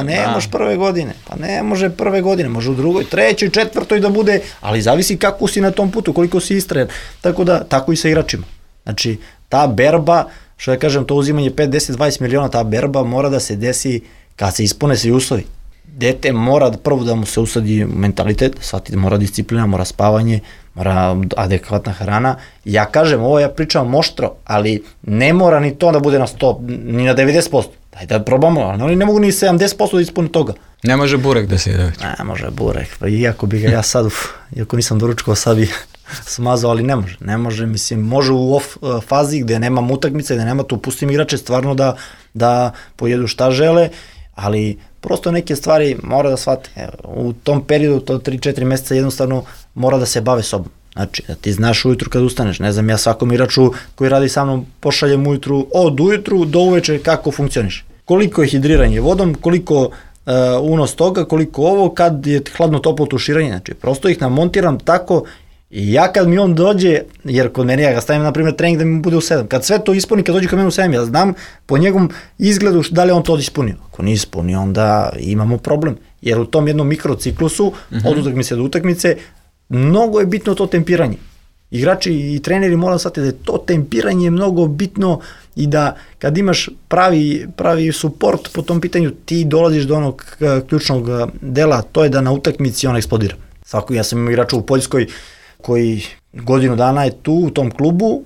prve godine, može u drugoj, trećoj, četvrtoj da bude, ali zavisi kako si na tom putu, koliko si istrajan. Tako da, tako i sa igračima. Znači, ta berba što ja kažem, to uzimanje 5, 10, 20 miliona, ta berba mora da se desi kad se ispune svi uslovi. Dete mora prvo da mu se usadi mentalitet, shvati da mora disciplina, mora spavanje, mora adekvatna hrana. Ja kažem, ovo ja pričam moštro, ali ne mora ni to da bude na 100, ni na 90%. Daj da probamo, ali oni ne mogu ni 70% da ispune toga. Ne može burek da se jede. Ne može burek, pa iako bi ga ja sad, iako nisam doručkao, sad bi smazao, ali ne može, mislim, može u off fazi gde nemam utakmice, gde nema tu, pustim igrače stvarno da pojedu šta žele, ali prosto neke stvari mora da shvate. U tom periodu, to 3-4 meseca jednostavno mora da se bave sobom. Znači, da ti znaš ujutru kad ustaneš, ne znam, ja svakom igraču koji radi sa mnom pošaljem ujutru, od ujutru do uveče kako funkcioniš. Koliko je hidriranje vodom, koliko unos toga, koliko ovo, kad je hladno toplo tuširanje, znači prosto ih namontiram tako i ja kad mi on dođe, jer kod mene ja ga stavim na primjer trening da mi bude u 7, kad sve to ispuni, kad dođe kod mene u 7, ja znam po njegovom izgledu da li on to ispunio. Ako nije ispunio, onda imamo problem, jer u tom jednom mikrociklusu, od utakmice do utakmice, mnogo je bitno to tempiranje. Igrači i treneri moraju da shvatiti da je to tempiranje mnogo bitno i da kad imaš pravi suport po tom pitanju, ti dolaziš do onog ključnog dela, to je da na utakmici on eksplodira. Ja sam imao igrača u Poljskoj koji godinu dana je tu u tom klubu,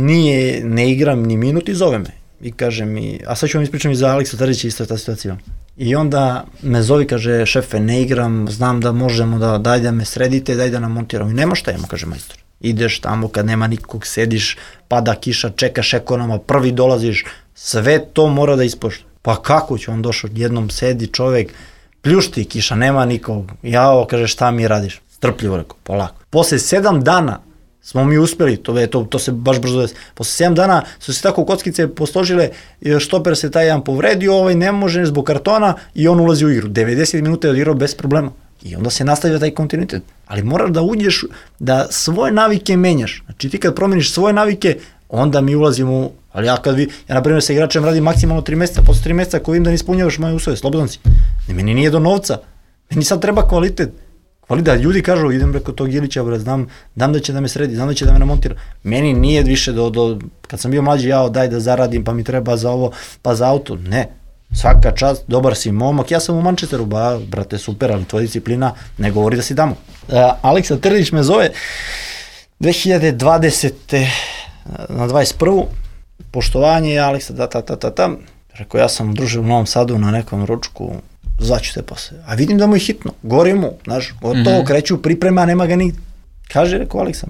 ne igram ni minut i zove me. I kaže mi, a sad ću vam ispričam i za Aleksa Trdića, isto je ta situacija. I onda me zove, kaže, šefe, ne igram, znam da možemo daj da me sredite, daj da nam montiramo. I nema šta, ima, kaže majstor. Ideš tamo kad nema nikog, sediš, pada kiša, čekaš ekonoma, prvi dolaziš, sve to mora da ispoštuje. Pa kako će on došao, jednom sedi čovek, pljušti kiša, nema nikog. Jao, kaže, šta mi radiš? Strpljivo, rekao, polako. Posle 7 dana smo mi uspeli, to se baš brzo desi. Posle 7 dana su se tako kockice posložile, štoper se taj jedan povredio, ovaj ne može zbog kartona i on ulazi u igru. 90 minuta je odigrao bez problema. I onda se nastavlja taj kontinuitet. Ali moraš da uđeš, da svoje navike menjaš. Znači ti kad promeniš svoje navike, onda mi ulazimo, ali ja na primjer sa igračem radim maksimalno 3 meseca, posle 3 meseca koji im da ne ispunjavaš moje uslove, slobodan si. Meni nije do novca, meni sad treba kvalitet. Da ljudi kažu, idem preko tog Ilića, znam da će da me sredi, znam da će da me namontira. Meni nije više kad sam bio mlađi, daj da zaradim, pa mi treba za ovo, pa za auto. Ne, svaka čast, dobar si momak, ja sam u Manchesteru, brate, super, ali tvoja disciplina ne govori da si damo. Aleksa Trdić me zove 2020. na 21. Poštovanje, Aleksa, rekao, ja sam družio u Novom Sadu na nekom ručku, zvaću te posle. A vidim da mu je hitno, gori mu, znaš, gotovo, kreću priprema, nema ga nigde. Kaže, rekao Aleksa,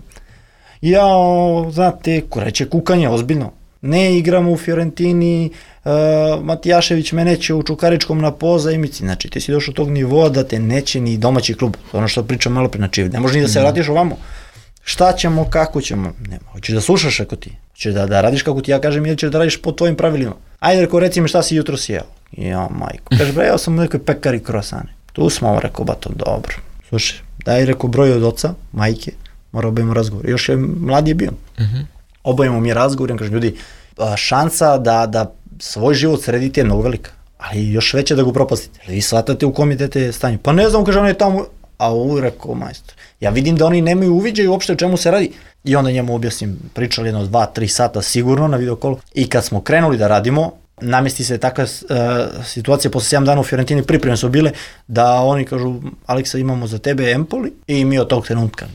znate, reće kukanje, ozbiljno. Ne igramo u Fiorentini, Matijašević me neće u Čukaričkom na pozajmici, znači ti si došao tog nivoa da te neće ni domaći klub, ono što pričam malo pre, znači ne može ni da se vratiš ovamo. Šta ćemo, kako ćemo, nema, hoćeš da slušaš ako ti, hoćeš da radiš kako ti ja kažem ili ćeš da radiš po tvojim pravilima. Ajde, rekao, reci mi šta si jutro sjeo. Ja, majko, kaže, jeo sam u nekoj pekari krosane. Tu smo, rekao, bato, dobro. Slušaj, daj, rekao, broj od oca, majke, mora obavimo razgovor. Još je mladi je bio. Obavimo mi razgovor, kažem, ljudi, šansa da svoj život sredite je mnogo velika, ali još veće da ga propastite. Vi shvatate u kom idete stanju. Pa ne znam, kaže, on je tamo, a ovo, rekao, majstor. Ja vidim da oni nemaju uviđaju uopšte o čemu se radi. I onda njemu objasnim, pričali 2-3 sata sigurno na videokolu. I kad smo krenuli da radimo, namesti se takva situacija, posle 7 dana u Fiorentini pripreme su bile, da oni kažu, Aleksa, imamo za tebe Empoli, i mi od tog trenutka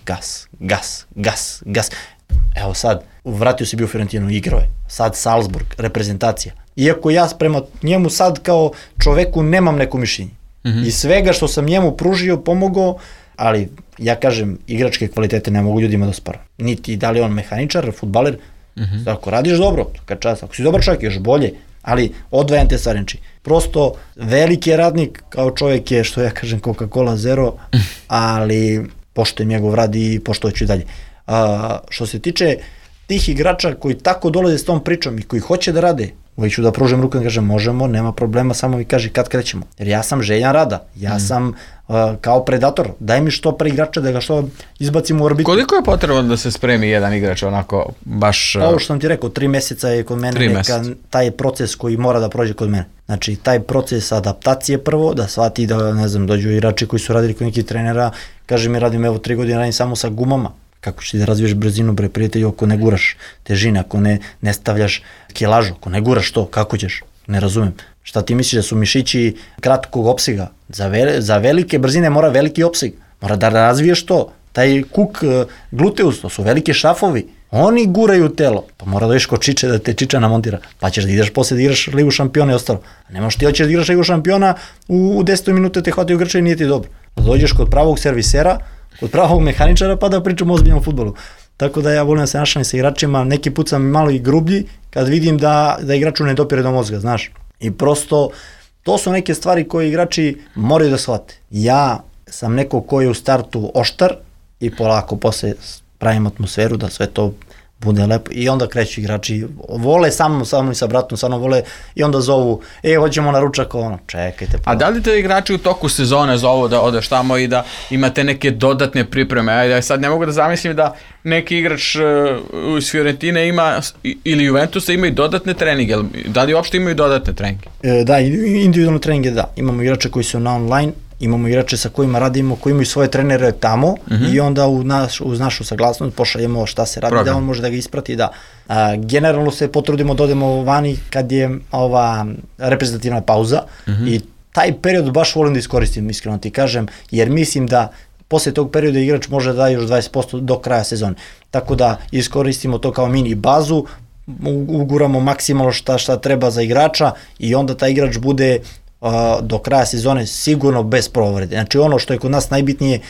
gas. Evo sad, vratio se bio u Fiorentinu, igrao je. Sad Salzburg, reprezentacija. Iako ja prema njemu sad kao čoveku nemam neko mišljenje. I svega što sam njemu pružio, pomogao, ali ja kažem, igračke kvalitete ne mogu ljudima da sparam. Niti da li on mehaničar, fudbaler, ako radiš dobro, ako si dobar čovjek, još bolje, ali odvajam te stvari. Prosto veliki je radnik, kao čovjek je, što ja kažem, Coca-Cola Zero, ali poštujem njegov rad i poštovaću i dalje. Što se tiče tih igrača koji tako dolaze s tom pričom i koji hoće da rade, uvijek ću da pružim ruku i kažem možemo, nema problema, samo mi kaži kad krećemo. Jer ja sam željan rada, ja sam kao predator, daj mi što pre igrača da ga što izbacimo u orbitu. Koliko je potrebno da se spremi jedan igrač onako baš... Ovo što sam ti rekao, 3 meseca je kod mene taj proces koji mora da prođe kod mene. Znači taj proces adaptacije prvo, da shvati da, ne znam, dođu igrači koji su radili kod nekih trenera, kaže mi radim, evo 3 godine radim samo sa gumama. Kako ćeš ti da razviješ brzinu, bre prijatelju, ako ne guraš težine, ako ne stavljaš kilažu, ako ne guraš to, kako ćeš? Ne razumem. Šta ti misliš da su mišići kratkog opsega? Za velike brzine mora veliki opseg. Mora da razviješ to. Taj kuk gluteus, to su velike šrafovi. Oni guraju telo. Pa mora da ideš kod Čiče da te Čiča namontira. Pa ćeš da ideš posle da igraš Ligu šampiona i ostalo. A ne možeš ti hoćeš da igraš Ligu šampiona, u 10 minuta te hvataju grče i nije ti dobro. Da dođeš kod pravog servisera, kod pravog mehaničara pa da pričamo o ozbiljnom fudbalu. Tako da ja volim da se našalim sa igračima, neki put sam malo i grublji kad vidim da igraču ne dopire do mozga, znaš. I prosto, to su neke stvari koje igrači moraju da shvate. Ja sam neko ko je u startu oštar i polako posle pravim atmosferu da sve to bude lepo i onda kreću igrači, vole sa mnom i sa bratom, sa mnom vole i onda zovu, hoćemo na ručak, čekajte. A da li te igrači u toku sezone zovu da odeš tamo i da imate neke dodatne pripreme? Ja sad ne mogu da zamislim da neki igrač iz Fiorentine ima, ili Juventusa imaju dodatne treninge, da li uopšte imaju dodatne treninge? Da, individualne treninge da, imamo igrače koji su na online, imamo igrače sa kojima radimo, koji imaju svoje trenere tamo i onda uz našu saglasnost pošaljemo šta se radi, da on može da ga isprati, da. Generalno se potrudimo da odemo vani kad je ova reprezentativna pauza i taj period baš volim da iskoristim, iskreno ti kažem, jer mislim da posle tog perioda igrač može da daje još 20% do kraja sezone. Tako da iskoristimo to kao mini bazu, uguramo maksimalno šta treba za igrača i onda taj igrač bude do kraja sezone sigurno bez povrede. Znači ono što je kod nas najbitnije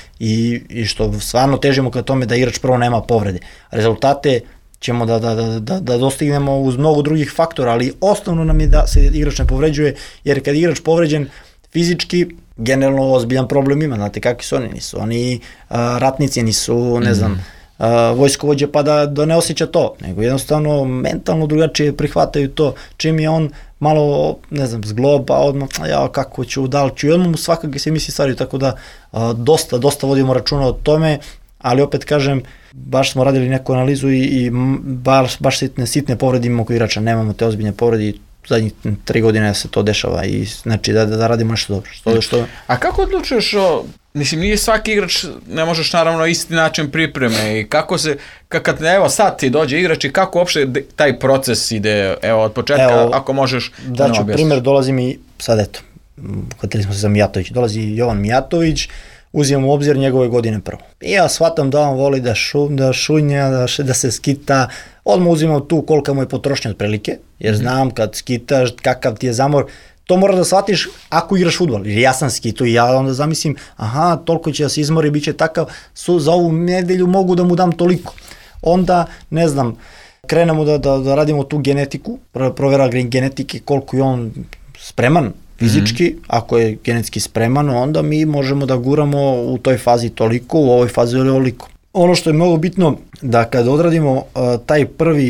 i što stvarno težimo ka tome da igrač prvo nema povrede. Rezultate ćemo da dostignemo uz mnogo drugih faktora, ali osnovno nam je da se igrač ne povređuje, jer kad je igrač povređen fizički, generalno ozbiljan problem ima, znate kakvi su oni, nisu oni ratnici, nisu, ne znam, vojskovođe pa da ne osjeća to, nego jednostavno mentalno drugačije prihvataju to, čim je on malo, ne znam, zgloba, odmah, kako ću, da li ću, i odmah mu svakako se misli stvari, tako da dosta vodimo računa o tome, ali opet kažem, baš smo radili neku analizu i baš sitne povrede imamo kod igrača, nemamo te ozbiljne povrede i zadnjih 3 godine se to dešava i znači da radimo nešto dobro. A kako odlučuješ mislim, nije svaki igrač, ne možeš naravno isti način pripreme i kako se, kad evo sad ti dođe igrač i kako uopšte taj proces ide, evo od početka, ako možeš da nam objasniš. Primjer, dolazi mi, sad eto, hvatili smo se za Mijatović, dolazi Jovan Mijatović, uzimamo u obzir njegove godine prvo. I ja shvatam da on voli da šunja, da se skita, odmah uzimam tu kolika mu je potrošnja otprilike, jer znam kad skitaš, kakav ti je zamor, to moraš da shvatiš ako igraš fudbal, jer ja sam skito i ja onda zamislim, toliko će da se izmori, bit će takav, za ovu nedelju mogu da mu dam toliko. Onda, ne znam, krenemo da radimo tu genetiku, provera genetike koliko je on spreman fizički, ako je genetski spreman, onda mi možemo da guramo u toj fazi toliko, u ovoj fazi toliko. Ono što je mnogo bitno, da kad odradimo taj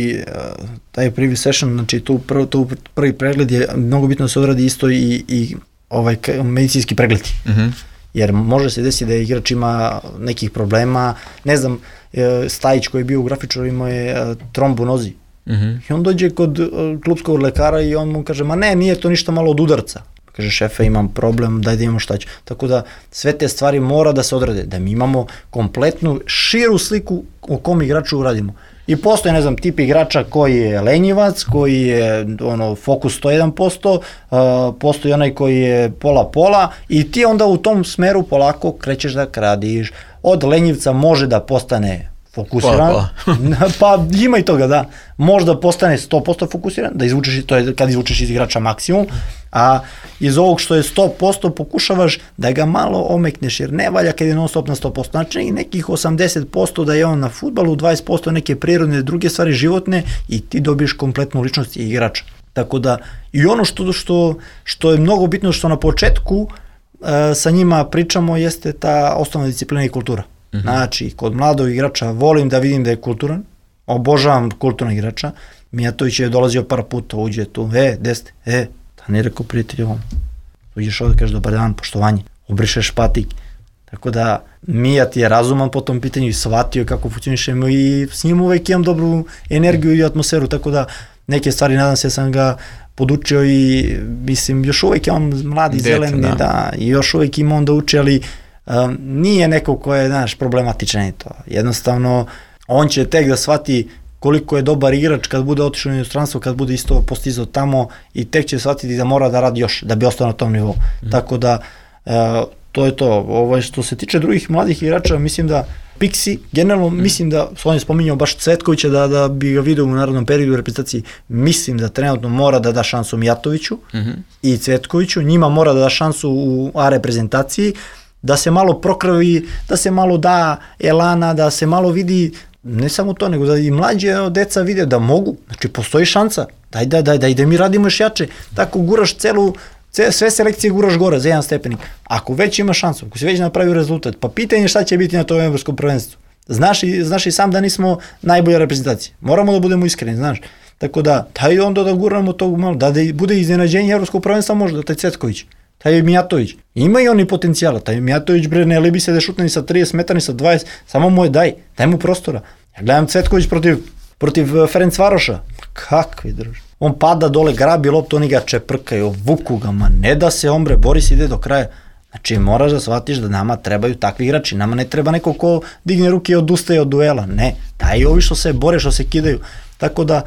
prvi session, znači tu prvi pregled je mnogo bitno da se odradi isto i medicinski pregled. Jer može se desiti da igrač ima nekih problema, ne znam, Stajić koji je bio u grafičaru imao je trombu u nozi. I on dođe kod klubskog lekara i on mu kaže, ma ne, nije to ništa malo od udarca. Kaže, šefe, imam problem, daj da imamo šta ću. Tako da sve te stvari mora da se odrade, da mi imamo kompletnu širu sliku o kom igraču uradimo. I postoje, ne znam, tip igrača koji je lenjivac, koji je fokus 101%, postoji onaj koji je pola-pola i ti onda u tom smeru polako krećeš da radiš. Od lenjivca može da postane fokusiran, pa ima i toga, da, možda postane 100% fokusiran, da izvučeš, to je kad izvučeš iz igrača maksimum, a iz ovog što je 100% pokušavaš da ga malo omekneš, jer ne valja kad je non stop na 100%, znači nekih 80% da je on na fudbalu, 20% neke prirodne, druge stvari životne i ti dobiješ kompletnu ličnost i igrača. Tako da, i ono što je mnogo bitno, što na početku sa njima pričamo, jeste ta osnovna disciplina i kultura. Znači, kod mladog igrača volim da vidim da je kulturan, obožavam kulturnog igrača, Mijatović je dolazio par puta, uđe tu, gde ste, da ne rekao prijatelj ovom, uđeš ovdje, kažeš dobar dan, poštovanje, obrišeš patik, tako da Mijat je razuman po tom pitanju i shvatio kako funkcionišemo i s njim uvek imam dobru energiju i atmosferu, tako da neke stvari nadam se sam ga podučio i mislim još uvek je on mladi, zeleni, da, i još uvek ima on da uči, ali nije neko ko je, znaš, problematičan i to. Jednostavno, on će tek da shvati koliko je dobar igrač kad bude otišao u inostranstvo, kad bude isto postizao tamo i tek će shvatiti da mora da radi još, da bi ostao na tom nivou. Tako da, to je to. Što se tiče drugih mladih igrača, mislim da Pixi, generalno mislim da, on je spominjao baš Cvetkovića, da bi ga vidio u narodnom periodu u reprezentaciji, mislim da trenutno mora da da šansu Mijatoviću i Cvetkoviću, njima mora da da šansu u A reprezentaciji, da se malo prokrvi, da se malo da elana, da se malo vidi, ne samo to, nego da i mlađe deca vide da mogu, znači postoji šansa, daj da mi radimo još jače, tako guraš sve selekcije guraš gore za jedan stepenik. Ako već ima šansu, ako si već napravio rezultat, pa pitanje šta će biti na tom evropskom prvenstvu. Znaš i sam da nismo najbolja reprezentacija. Moramo da budemo iskreni, znaš. Tako da, daj onda da guramo tog malo, da bude iznenađenje evropskog prvenstva možda, taj Cvetković, taj Mijatović. Ima i oni potencijala, taj Mijatović, bre, ne libi se da šutne ni sa 30 metara, ni sa 20, samo mu je daj mu prostora. Ja gledam Cvetković protiv Ferencvaroša, kakvi druži. On pada dole, grabi loptu, oni ga čeprkaju, vuku ga, ma ne da se ombre, bori se, ide do kraja. Znači moraš da shvatiš da nama trebaju takvi igrači, nama ne treba neko ko digne ruke i odustaje od duela, ne, daj ovi što se bore, što se kidaju. Tako da,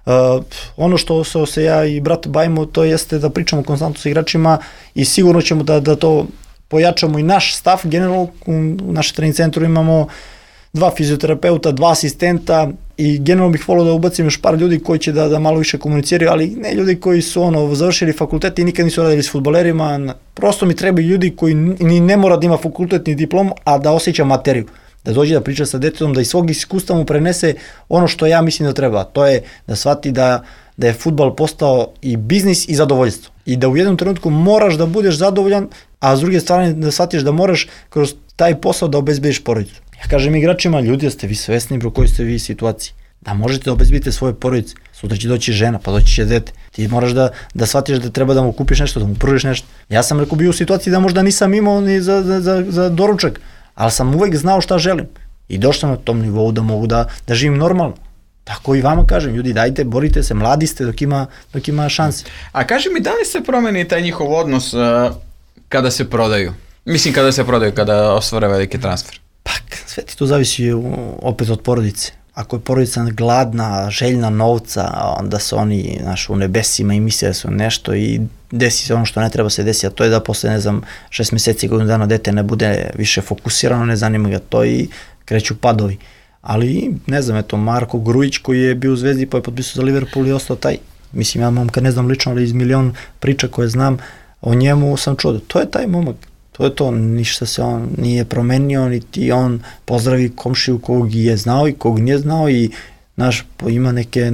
ono što se ja i brat bavimo, to jeste da pričamo konstantno sa igračima i sigurno ćemo da to pojačamo i naš stav, generalno u našem trening centru imamo 2 fizioterapeuta, 2 asistenta i generalno bih volio da ubacim još par ljudi koji će da malo više komuniciraju, ali ne ljudi koji su završili fakultet i nikad nisu radili s fudbalerima, prosto mi trebaju ljudi koji ni ne mora da ima fakultet ni diplomu, a da osjeća materiju, da dođe da priča sa detetom, da iz svog iskustva mu prenese ono što ja mislim da treba, to je da shvati da je fudbal postao i biznis i zadovoljstvo i da u jednom trenutku moraš da budeš zadovoljan, a s druge strane da shvatiš da moraš kroz taj posao da obezbediš porodicu. Ja kažem igračima, ljudi, ste vi svesni u kojoj ste vi situaciji, da možete da obezbedite svoje porodice, sutra će doći žena, pa doći će dete, ti moraš da shvatiš da treba da mu kupiš nešto, da mu pružiš nešto. Ja sam rekao bio u situaciji da možda nisam imao ni za doručak, ali sam uvek znao šta želim i došao na tom nivou da mogu da živim normalno. Tako i vama kažem, ljudi, dajte, borite se, mladi ste dok ima šanse. A kaži mi, da li se promeni taj njihov odnos kada se prodaju? Mislim kada ostvare veliki transfer. Pa, sve ti to zavisi opet od porodice. Ako je porodica gladna, željna novca, onda su oni u nebesima i misle da su nešto i desi se ono što ne treba se desiti, a to je da posle, 6 meseci, godinu dana dete ne bude više fokusirano, ne zanima ga to i kreću padovi. Ali, Marko Grujić koji je bio u Zvezdi pa je potpisao za Liverpool i ostao taj. Mislim, ja momka ne znam lično, ali iz milion priča koje znam o njemu sam čuo. To je taj momak. To je to, ništa se on nije promenio, niti on pozdravi komšiju kog je znao i kog nije znao i ima neke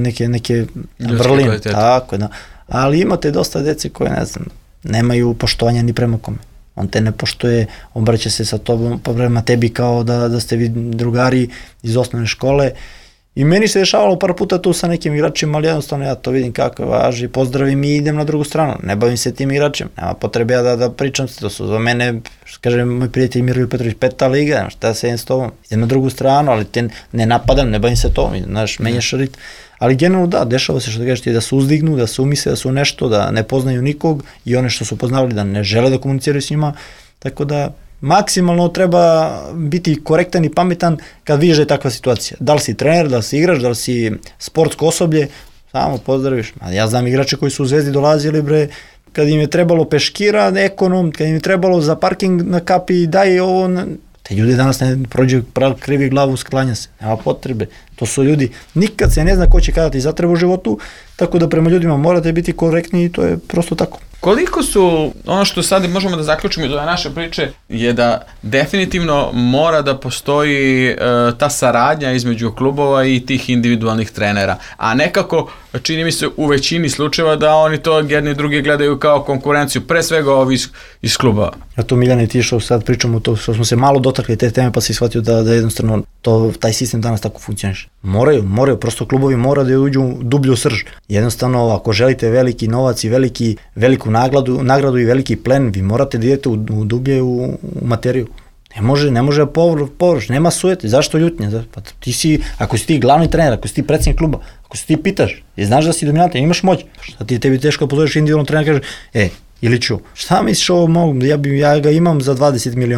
vrline, tako da. Ali imate dosta dece koje, nemaju poštovanja ni prema kome. On te ne poštuje, obraća se sa tobom, prema tebi kao da ste vi drugari iz osnovne škole. I meni se dešavalo par puta tu sa nekim igračima, ali jednostavno ja to vidim kako važi, pozdravim i idem na drugu stranu, ne bavim se tim igračem, nema potrebe ja da pričam se, to su za mene, kaže moj prijatelj Miroljub Petrović, 5. liga, šta se s tobom, idem na drugu stranu, ali te ne napadam, ne bavim se tobom, menjaš rit, ali generalno da, dešava se što kažeš ti da se uzdignu, da se umisle da su nešto, da ne poznaju nikog i one što su poznavali da ne žele da komuniciraju s njima, tako da maksimalno treba biti korektan i pametan kad vidiš da je takva situacija. Da li si trener, da li si igrač, da li si sportsko osoblje, samo pozdraviš. Ja znam igrače koji su u Zvezdi dolazili, bre, kad im je trebalo peškira, ekonom, kad im je trebalo za parking na kapi, daj ovo, te ljudi danas ne prođe krivi glavu, sklanja se, nema potrebe. To su ljudi, nikad se ne zna ko će kada ti zatreba u životu, tako da prema ljudima morate biti korektni i to je prosto tako. Koliko su, ono što sad možemo da zaključimo iz ove naše priče, je da definitivno mora da postoji ta saradnja između klubova i tih individualnih trenera, a nekako čini mi se u većini slučajeva da oni to jedni drugi gledaju kao konkurenciju, pre svega ovi iz klubova. Ja to Miljane ti što sad pričamo, to što smo se malo dotakli te teme pa si shvatio da jednostavno taj sistem danas tako funkcioniše. Moraju, prosto klubovi moraju da uđu dublje u srž. Jednostavno, ako želite veliki novac i veliku nagradu i veliki plen, vi morate da idete dublje u materiju. Ne može površ, nema sujete, zašto ljutnje? Pa ako si ti glavni trener, ako si ti predsjednik kluba, ako si ti pitaš i znaš da si dominantan, imaš moć, šta ti tebi teško da pozoriš individualno trener, kaže, Iliću, šta misliš ovo mogu, ja ga imam za 20 miliona.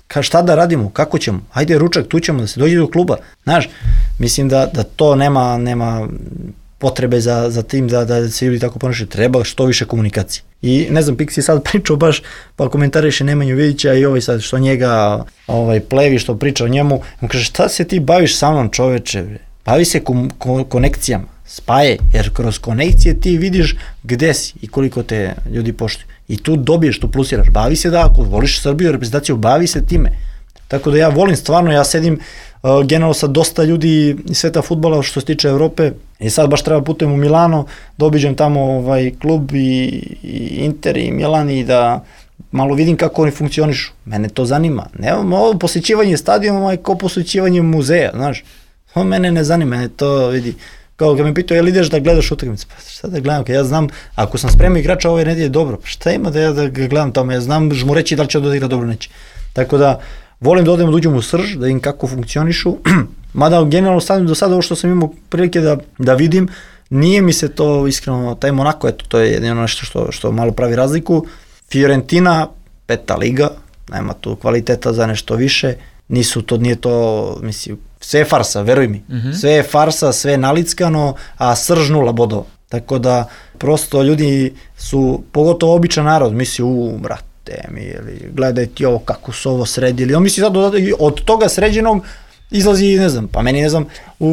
šta da radimo, kako ćemo, ajde ručak, tu ćemo da se dođe do kluba, znaš, mislim da to nema potrebe za tim da se ljudi tako ponašaju, treba što više komunikacije. I ne znam, Piksi sad pričao baš, pa komentariše Nemanju Vidića i sad što njega plevi, što priča o njemu, on kaže šta se ti baviš sa mnom čoveče, bavi se konekcijama, spaje, jer kroz konekcije ti vidiš gde si i koliko te ljudi poštuju. I tu dobiješ, tu plusiraš, bavi se da, ako voliš Srbiju, reprezentaciju, bavi se time. Tako da ja volim stvarno, ja sedim generalno sa dosta ljudi iz sveta fudbala što se tiče Evrope i sad baš treba putujem u Milano da obiđem tamo klub i Inter i Milan i da malo vidim kako oni funkcionišu. Mene to zanima. Ovo posjećivanje stadiona je kao posjećivanje muzeja, znaš. Ovo mene ne zanima, mene to vidi. Kao kad me pitao, jel ideš da gledaš utakmice? Pa šta da gledam, kad ja znam, ako sam spremio igrača ove nedelje dobro, pa šta ima da ja da ga gledam tamo, ja znam mu reći da li će odigra dobro, neće. Tako da, volim da odemo da uđem u srž, da im kako funkcionišu, mada generalno stavim do sada ovo što sam imao prilike da vidim, nije mi se to iskreno, taj Monako, eto, to je jedino nešto što malo pravi razliku. Fiorentina, 5. liga, nema tu kvaliteta za nešto više, nije to, mislim, sve je farsa, veruj mi. Sve je farsa, sve je nalickano, a srž 0 bodova. Tako da, prosto ljudi su, pogotovo običan narod, misli, brate mi, gledaj ti ovo kako su ovo sredili. On misli sad od toga sređenog izlazi, ne znam, pa meni ne znam,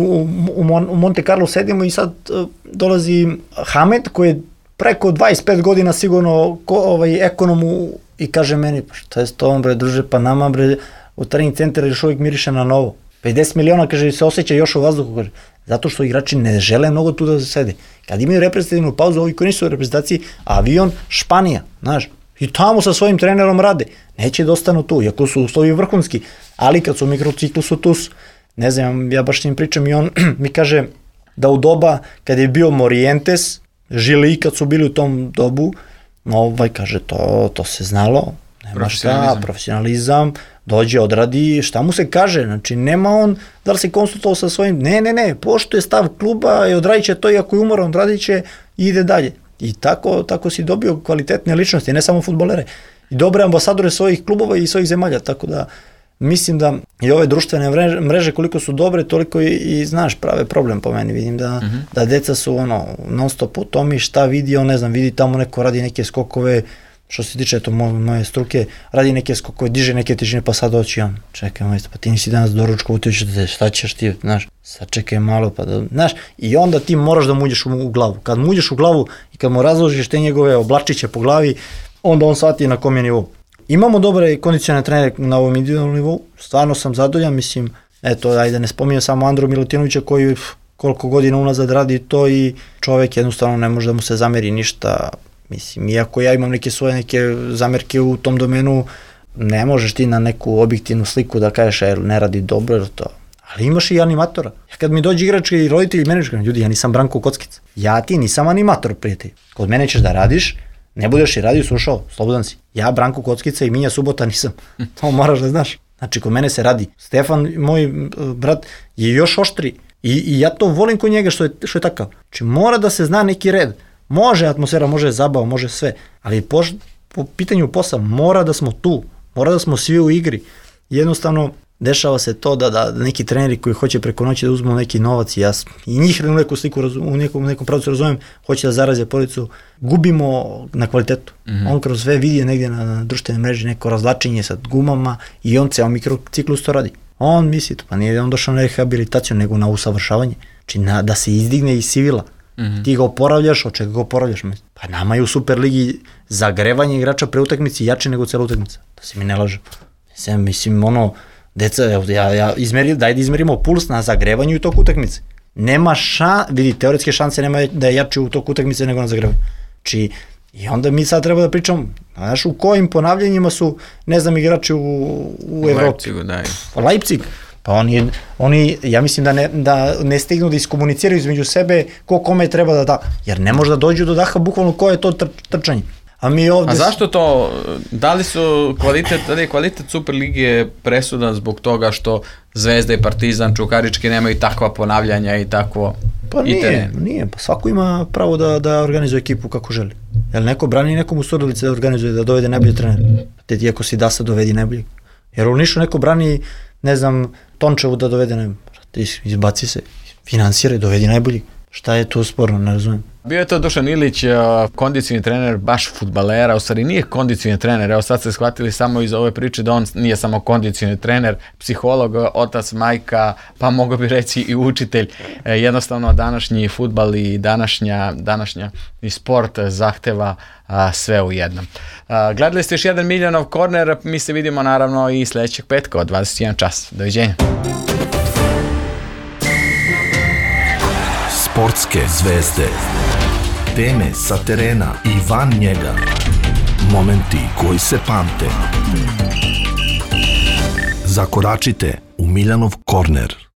u Monte Carlo sedimo i sad dolazi Hamed koji je preko 25 godina sigurno ekonomu i kaže meni, pa šta je s tobom bre, druže, pa nama bre, u trening centar još uvijek miriše na novo. 50 miliona, kaže, se osjeća još u vazduhu, kaže, zato što igrači ne žele mnogo tu da sede. Kad imaju reprezentativnu pauzu, ovi koji nisu u reprezentaciji, avion, Španija, znaš, i tamo sa svojim trenerom rade. Neće da ostanu tu, iako su uslovi vrhunski, ali kad su u mikrociklusu tu su. Ne znam, ja baš s njim pričam i on mi kaže da u doba kad je bio Morientes, Žili kad su bili u tom dobu, kaže, to se znalo, nema šta, profesionalizam, dođe, odradi, šta mu se kaže, znači nema on da li se konsultovao sa svojim, ne, pošto je stav kluba i odradit će to i ako je umoran, odradit će i ide dalje. I tako si dobio kvalitetne ličnosti, ne samo fudbalere, i dobre ambasadore svojih klubova i svojih zemalja, tako da mislim da i ove društvene mreže koliko su dobre, toliko i znaš, prave problem po meni, vidim da deca su non stop u tome, šta vidi, on ne znam, vidi tamo neko radi neke skokove, što se tiče to moje struke, radi neke skokove, diže neke težine, pa sad doći on, čekaj, pa ti nisi danas doručko utiš, šta ćeš ti, znaš, sad čekaj malo, pa da, znaš, i onda ti moraš da mu uđeš u glavu. Kad mu uđeš u glavu i kad mu razložiš te njegove oblačiće po glavi, onda on shvati na kom je nivou. Imamo dobre kondicione trenere na ovom individualnom nivou, stvarno sam zadovoljan, mislim, eto, ajde ne spominjem samo Andru Milutinovića koji koliko godina unazad radi to i čovek jednostavno ne može da mu se zameri ništa. Mislim, iako ja imam neke zamerke u tom domenu, ne možeš ti na neku objektivnu sliku da kažeš ne radi dobro jer to. Ali imaš i animatora. Kad mi dođe igrač i roditelji i menadžer, ljudi, ja nisam Branko Kockica. Ja ti nisam animator, prijatelj. Kod mene ćeš da radiš, ne budeš i radio, slušao, slobodan si. Ja Branko Kockica i Minja Subota nisam. To moraš da znaš. Znači, kod mene se radi. Stefan, moj brat, je još oštri. I ja to volim kod njega što je takav. Znači, mora da se zna neki red. Može atmosfera, može zabava, može sve, ali po pitanju posla mora da smo tu, mora da smo svi u igri. Jednostavno, dešava se to da neki treneri koji hoće preko noći da uzmu neki novac i njih u neku sliku, u nekom pravcu razumem, hoće da zaraze porodicu, gubimo na kvalitetu. On kroz sve vidi negdje na društvenoj mreži neko razlačenje sa gumama i on ceo mikrociklus to radi. On misli to, pa nije on došao na rehabilitaciju, nego na usavršavanje. Znači da se izdigne iz civila. Ti ga oporavljaš, od čega ga oporavljaš? Pa nama je u Superligi zagrevanje igrača pre utakmici jače nego cela utakmica. Da se mi ne laže. Mislim, deca, daj da izmerimo puls na zagrevanju i toku utakmice. Nema vidi, teoretske šanse nema da je jači u toku utakmice nego na zagrevanju. Znači, i onda mi sad treba da pričamo, znaš, u kojim ponavljanjima su, ne znam, igrači u Evropi. Leipzig. Pa oni, ja mislim da ne stignu da iskomuniciraju između sebe ko kome treba da da, jer ne može da dođu do daha bukvalno ko je to trčanje. A zašto to, da li je kvalitet Superligije presudan zbog toga što Zvezda i Partizan Čukarički nemaju takva ponavljanja i takvo? Pa nije, pa svako ima pravo da organizuje ekipu kako želi. Jel neko brani nekomu Surdulice da organizuje, da dovede najbolje trenere? Ti ako si Dasa dovedi najbolje. Jer u Nišu neko brani, ne znam, Tončevu da dovede, izbaci se, finansira, dovedi najbolji. Šta je tu sporno, ne razumijem. Bio je to Dušan Ilić, kondicioni trener baš fudbalera, u stvari nije kondicioni trener, evo sad ste shvatili samo iz ove priče da on nije samo kondicioni trener, psiholog, otac, majka, pa mogu bi reći i učitelj. Jednostavno današnji fudbal i današnja i sport zahteva sve u jednom. Gledali ste još jedan Miljanov korner, mi se vidimo naravno i sljedećeg petka od 21 čas. Doviđenja. Sportske zvezde, teme sa terena i van njega, momenti koji se pamte. Zakoračite u Miljanov korner.